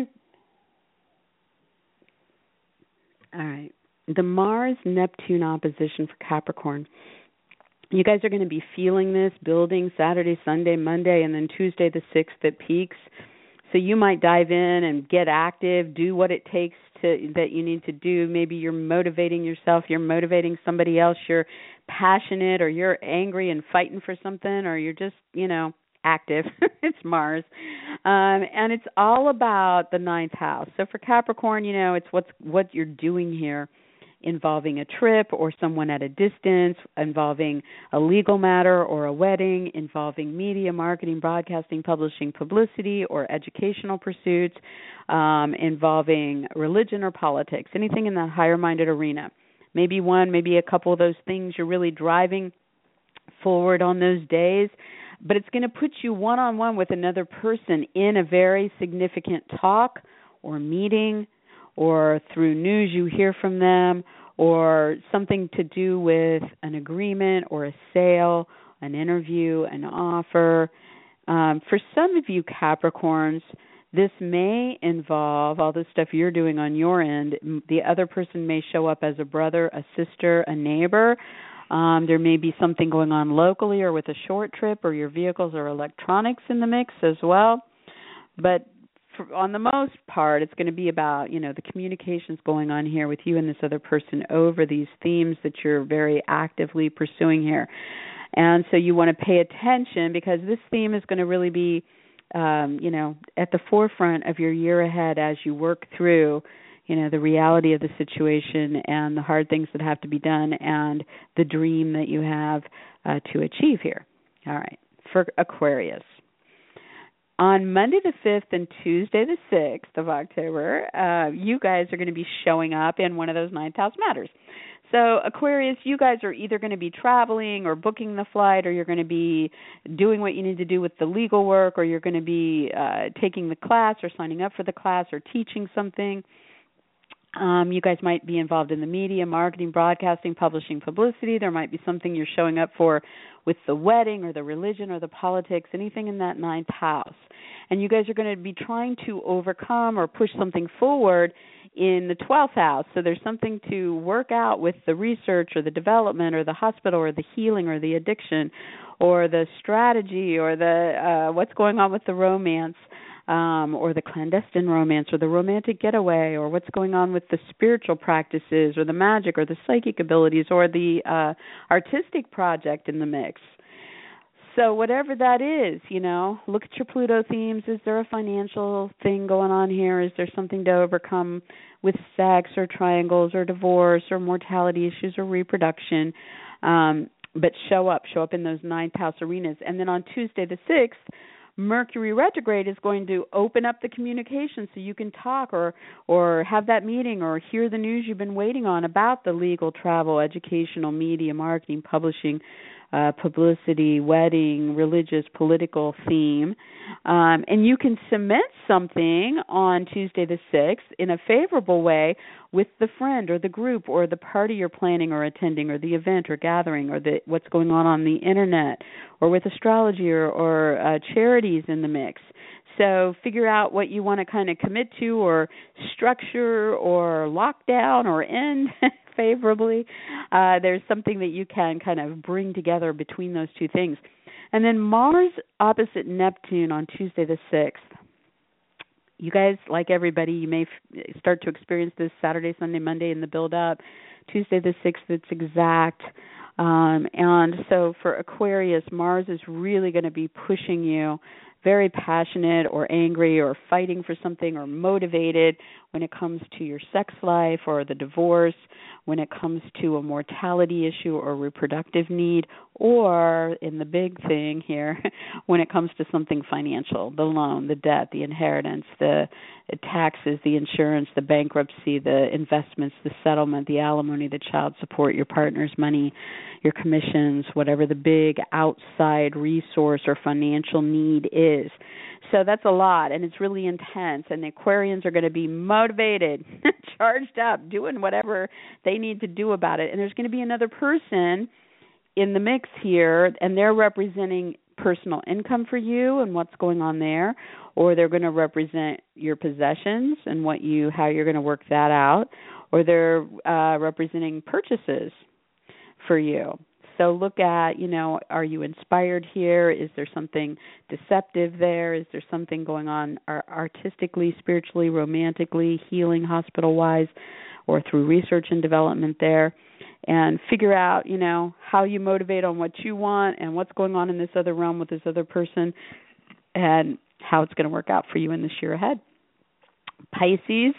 All right. The Mars-Neptune opposition for Capricorn. You guys are going to be feeling this building Saturday, Sunday, Monday, and then Tuesday the sixth it peaks. So you might dive in and get active, do what it takes to that you need to do. Maybe you're motivating yourself, you're motivating somebody else, you're passionate or you're angry and fighting for something, or you're just, you know, active. It's Mars. Um, and it's all about the ninth house. So for Capricorn, you know, it's what's what you're doing here, involving a trip or someone at a distance, involving a legal matter or a wedding, involving media, marketing, broadcasting, publishing, publicity, or educational pursuits, um, involving religion or politics, anything in that higher-minded arena. Maybe one, maybe a couple of those things you're really driving forward on those days, but it's going to put you one-on-one with another person in a very significant talk or meeting or through news you hear from them or something to do with an agreement or a sale, an interview, an offer. Um, for some of you Capricorns, this may involve all the stuff you're doing on your end. The other person may show up as a brother, a sister, a neighbor. Um, there may be something going on locally or with a short trip or your vehicles or electronics in the mix as well. But for, on the most part, it's going to be about, you know, the communications going on here with you and this other person over these themes that you're very actively pursuing here. And so you want to pay attention because this theme is going to really be, um, you know, at the forefront of your year ahead as you work through, you know, the reality of the situation and the hard things that have to be done and the dream that you have uh, to achieve here. All right. For Aquarius, on Monday the fifth and Tuesday the sixth of October, uh, you guys are going to be showing up in one of those ninth house matters. So Aquarius, you guys are either going to be traveling or booking the flight, or you're going to be doing what you need to do with the legal work, or you're going to be uh, taking the class or signing up for the class or teaching something. Um, you guys might be involved in the media, marketing, broadcasting, publishing, publicity. There might be something you're showing up for with the wedding or the religion or the politics, anything in that ninth house. And you guys are going to be trying to overcome or push something forward in the twelfth house. So there's something to work out with the research or the development or the hospital or the healing or the addiction or the strategy or the uh, what's going on with the romance. Um, or the clandestine romance or the romantic getaway or what's going on with the spiritual practices or the magic or the psychic abilities or the uh, artistic project in the mix. So whatever that is, you know, look at your Pluto themes. Is there a financial thing going on here? Is there something to overcome with sex or triangles or divorce or mortality issues or reproduction? Um, but show up, show up in those ninth house arenas. And then on Tuesday the sixth, Mercury retrograde is going to open up the communication so you can talk or or have that meeting or hear the news you've been waiting on about the legal, travel, educational, media, marketing, publishing, uh, publicity, wedding, religious, political theme. Um, and you can cement something on Tuesday the sixth in a favorable way with the friend or the group or the party you're planning or attending or the event or gathering or the what's going on on the internet or with astrology or, or uh, charities in the mix. So figure out what you want to kind of commit to or structure or lock down or end favorably. Uh, there's something that you can kind of bring together between those two things. And then Mars opposite Neptune on Tuesday the sixth. You guys, like everybody, you may f- start to experience this Saturday, Sunday, Monday in the build-up. Tuesday the sixth, it's exact. Um, and so for Aquarius, Mars is really going to be pushing you, very passionate or angry or fighting for something or motivated when it comes to your sex life or the divorce, when it comes to a mortality issue or reproductive need, or in the big thing here, when it comes to something financial, the loan, the debt, the inheritance, the taxes, the insurance, the bankruptcy, the investments, the settlement, the alimony, the child support, your partner's money, your commissions, whatever the big outside resource or financial need is. So that's a lot, and it's really intense, and the Aquarians are going to be motivated, charged up, doing whatever they need to do about it. And there's going to be another person in the mix here, and they're representing personal income for you and what's going on there, or they're going to represent your possessions and what you how you're going to work that out, or they're uh, representing purchases for you. So look at, you know, are you inspired here? Is there something deceptive there? Is there something going on artistically, spiritually, romantically, healing, hospital-wise, or through research and development there? And figure out, you know, how you motivate on what you want and what's going on in this other realm with this other person and how it's going to work out for you in this year ahead. Pisces,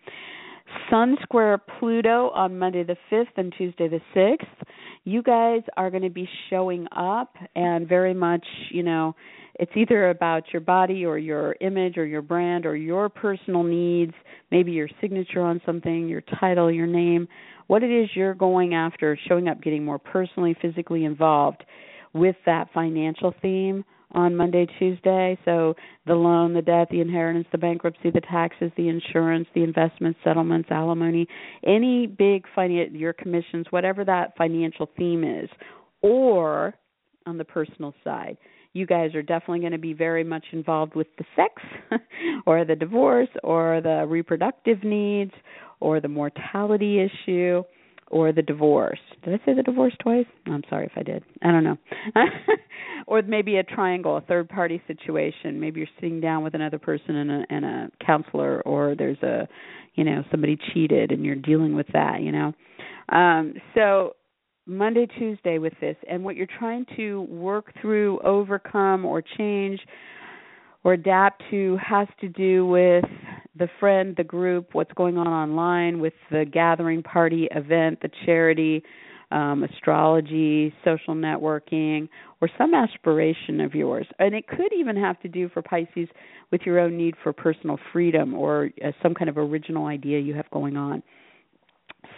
Sun square Pluto on Monday the fifth and Tuesday the sixth. You guys are going to be showing up and very much, you know, it's either about your body or your image or your brand or your personal needs, maybe your signature on something, your title, your name, what it is you're going after, showing up, getting more personally, physically involved with that financial theme on Monday, Tuesday. So the loan, the debt, the inheritance, the bankruptcy, the taxes, the insurance, the investments, settlements, alimony, any big finan- your commissions, whatever that financial theme is. Or on the personal side, you guys are definitely going to be very much involved with the sex or the divorce or the reproductive needs or the mortality issue or the divorce. Did I say the divorce twice? I'm sorry if I did. I don't know. Or maybe a triangle, a third-party situation. Maybe you're sitting down with another person and a, and a counselor, or there's a, you know, somebody cheated and you're dealing with that, you know. Um, so Monday, Tuesday with this, and what you're trying to work through, overcome, or change or adapt to has to do with the friend, the group, what's going on online with the gathering, party, event, the charity, um, astrology, social networking, or some aspiration of yours. And it could even have to do for Pisces with your own need for personal freedom or uh, some kind of original idea you have going on.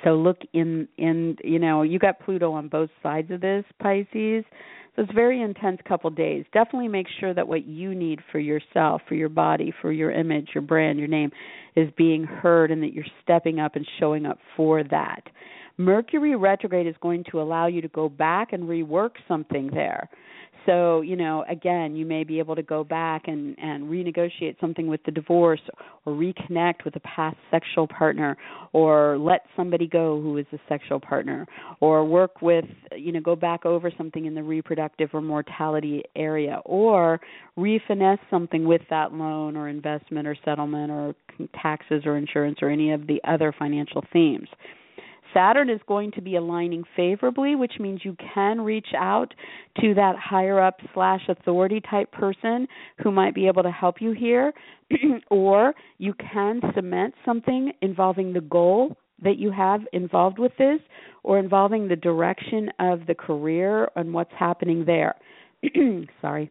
So look in, in, you know, you got Pluto on both sides of this, Pisces. So it's a very intense couple days. Definitely make sure that what you need for yourself, for your body, for your image, your brand, your name is being heard, and that you're stepping up and showing up for that. Mercury retrograde is going to allow you to go back and rework something there. So, you know, again, you may be able to go back and, and renegotiate something with the divorce, or reconnect with a past sexual partner, or let somebody go who is a sexual partner, or work with, you know, go back over something in the reproductive or mortality area, or refinance something with that loan or investment or settlement or taxes or insurance or any of the other financial themes. Saturn is going to be aligning favorably, which means you can reach out to that higher up slash authority type person who might be able to help you here, or you can cement something involving the goal that you have involved with this, or involving the direction of the career and what's happening there. Sorry.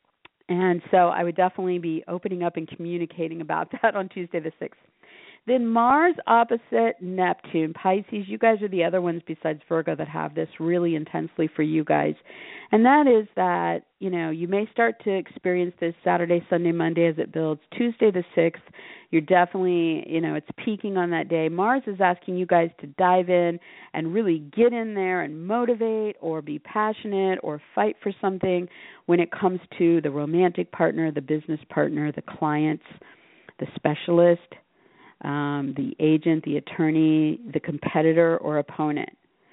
And so I would definitely be opening up and communicating about that on Tuesday the sixth. Then Mars opposite Neptune. Pisces, you guys are the other ones besides Virgo that have this really intensely for you guys. And that is that, you know, you may start to experience this Saturday, Sunday, Monday as it builds. Tuesday the sixth, you're definitely, you know, it's peaking on that day. Mars is asking you guys to dive in and really get in there and motivate or be passionate or fight for something when it comes to the romantic partner, the business partner, the clients, the specialist, Um, the agent, the attorney, the competitor or opponent.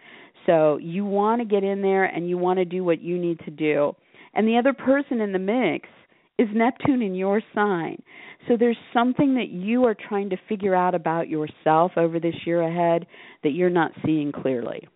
So you want to get in there and you want to do what you need to do. And the other person in the mix is Neptune in your sign. So there's something that you are trying to figure out about yourself over this year ahead that you're not seeing clearly.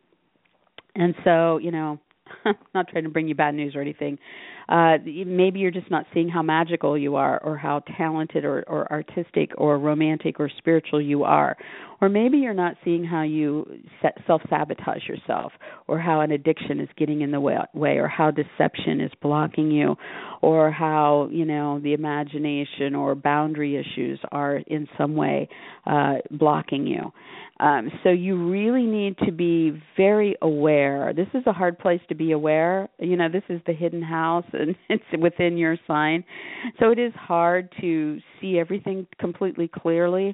And so, you know, I'm not trying to bring you bad news or anything. Uh, maybe you're just not seeing how magical you are, or how talented or, or artistic or romantic or spiritual you are. Or maybe you're not seeing how you self-sabotage yourself, or how an addiction is getting in the way, or how deception is blocking you, or how, you know, the imagination or boundary issues are in some way uh, blocking you. Um, so you really need to be very aware. This is a hard place to be aware. You know, this is the hidden house, and it's within your sign. So it is hard to see everything completely clearly.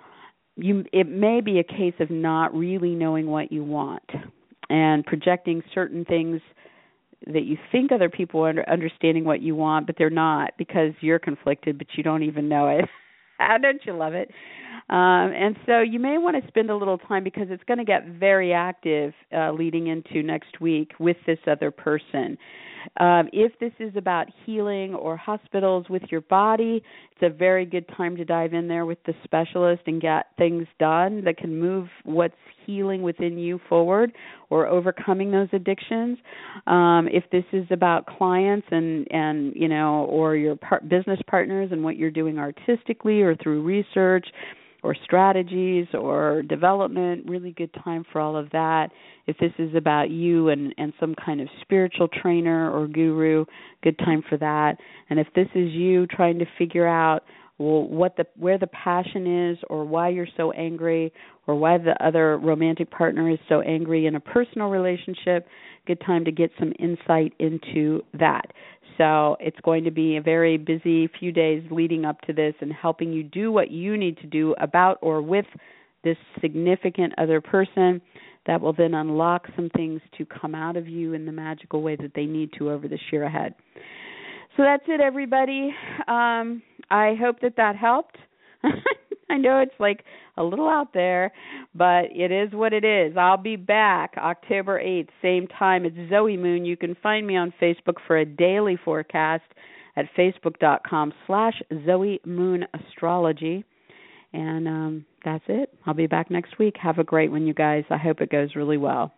You, it may be a case of not really knowing what you want and projecting certain things that you think other people are understanding what you want, but they're not, because you're conflicted, but you don't even know it. Don't you love it? Um, and so you may want to spend a little time, because it's going to get very active uh, leading into next week with this other person. Um, if this is about healing or hospitals with your body, it's a very good time to dive in there with the specialist and get things done that can move what's healing within you forward, or overcoming those addictions. Um, if this is about clients and, and you know, or your par- business partners and what you're doing artistically or through research or strategies or development, really good time for all of that. If this is about you and, and some kind of spiritual trainer or guru, good time for that. And if this is you trying to figure out, well, what the where the passion is, or why you're so angry, or why the other romantic partner is so angry in a personal relationship, good time to get some insight into that. So it's going to be a very busy few days leading up to this, and helping you do what you need to do about or with this significant other person that will then unlock some things to come out of you in the magical way that they need to over this year ahead. So that's it, everybody. Um, I hope that that helped. I know it's like a little out there, but it is what it is. I'll be back October eighth, same time. It's Zoe Moon. You can find me on Facebook for a daily forecast at facebook.com slash Zoe Moon Astrology. And um, that's it. I'll be back next week. Have a great one, you guys. I hope it goes really well.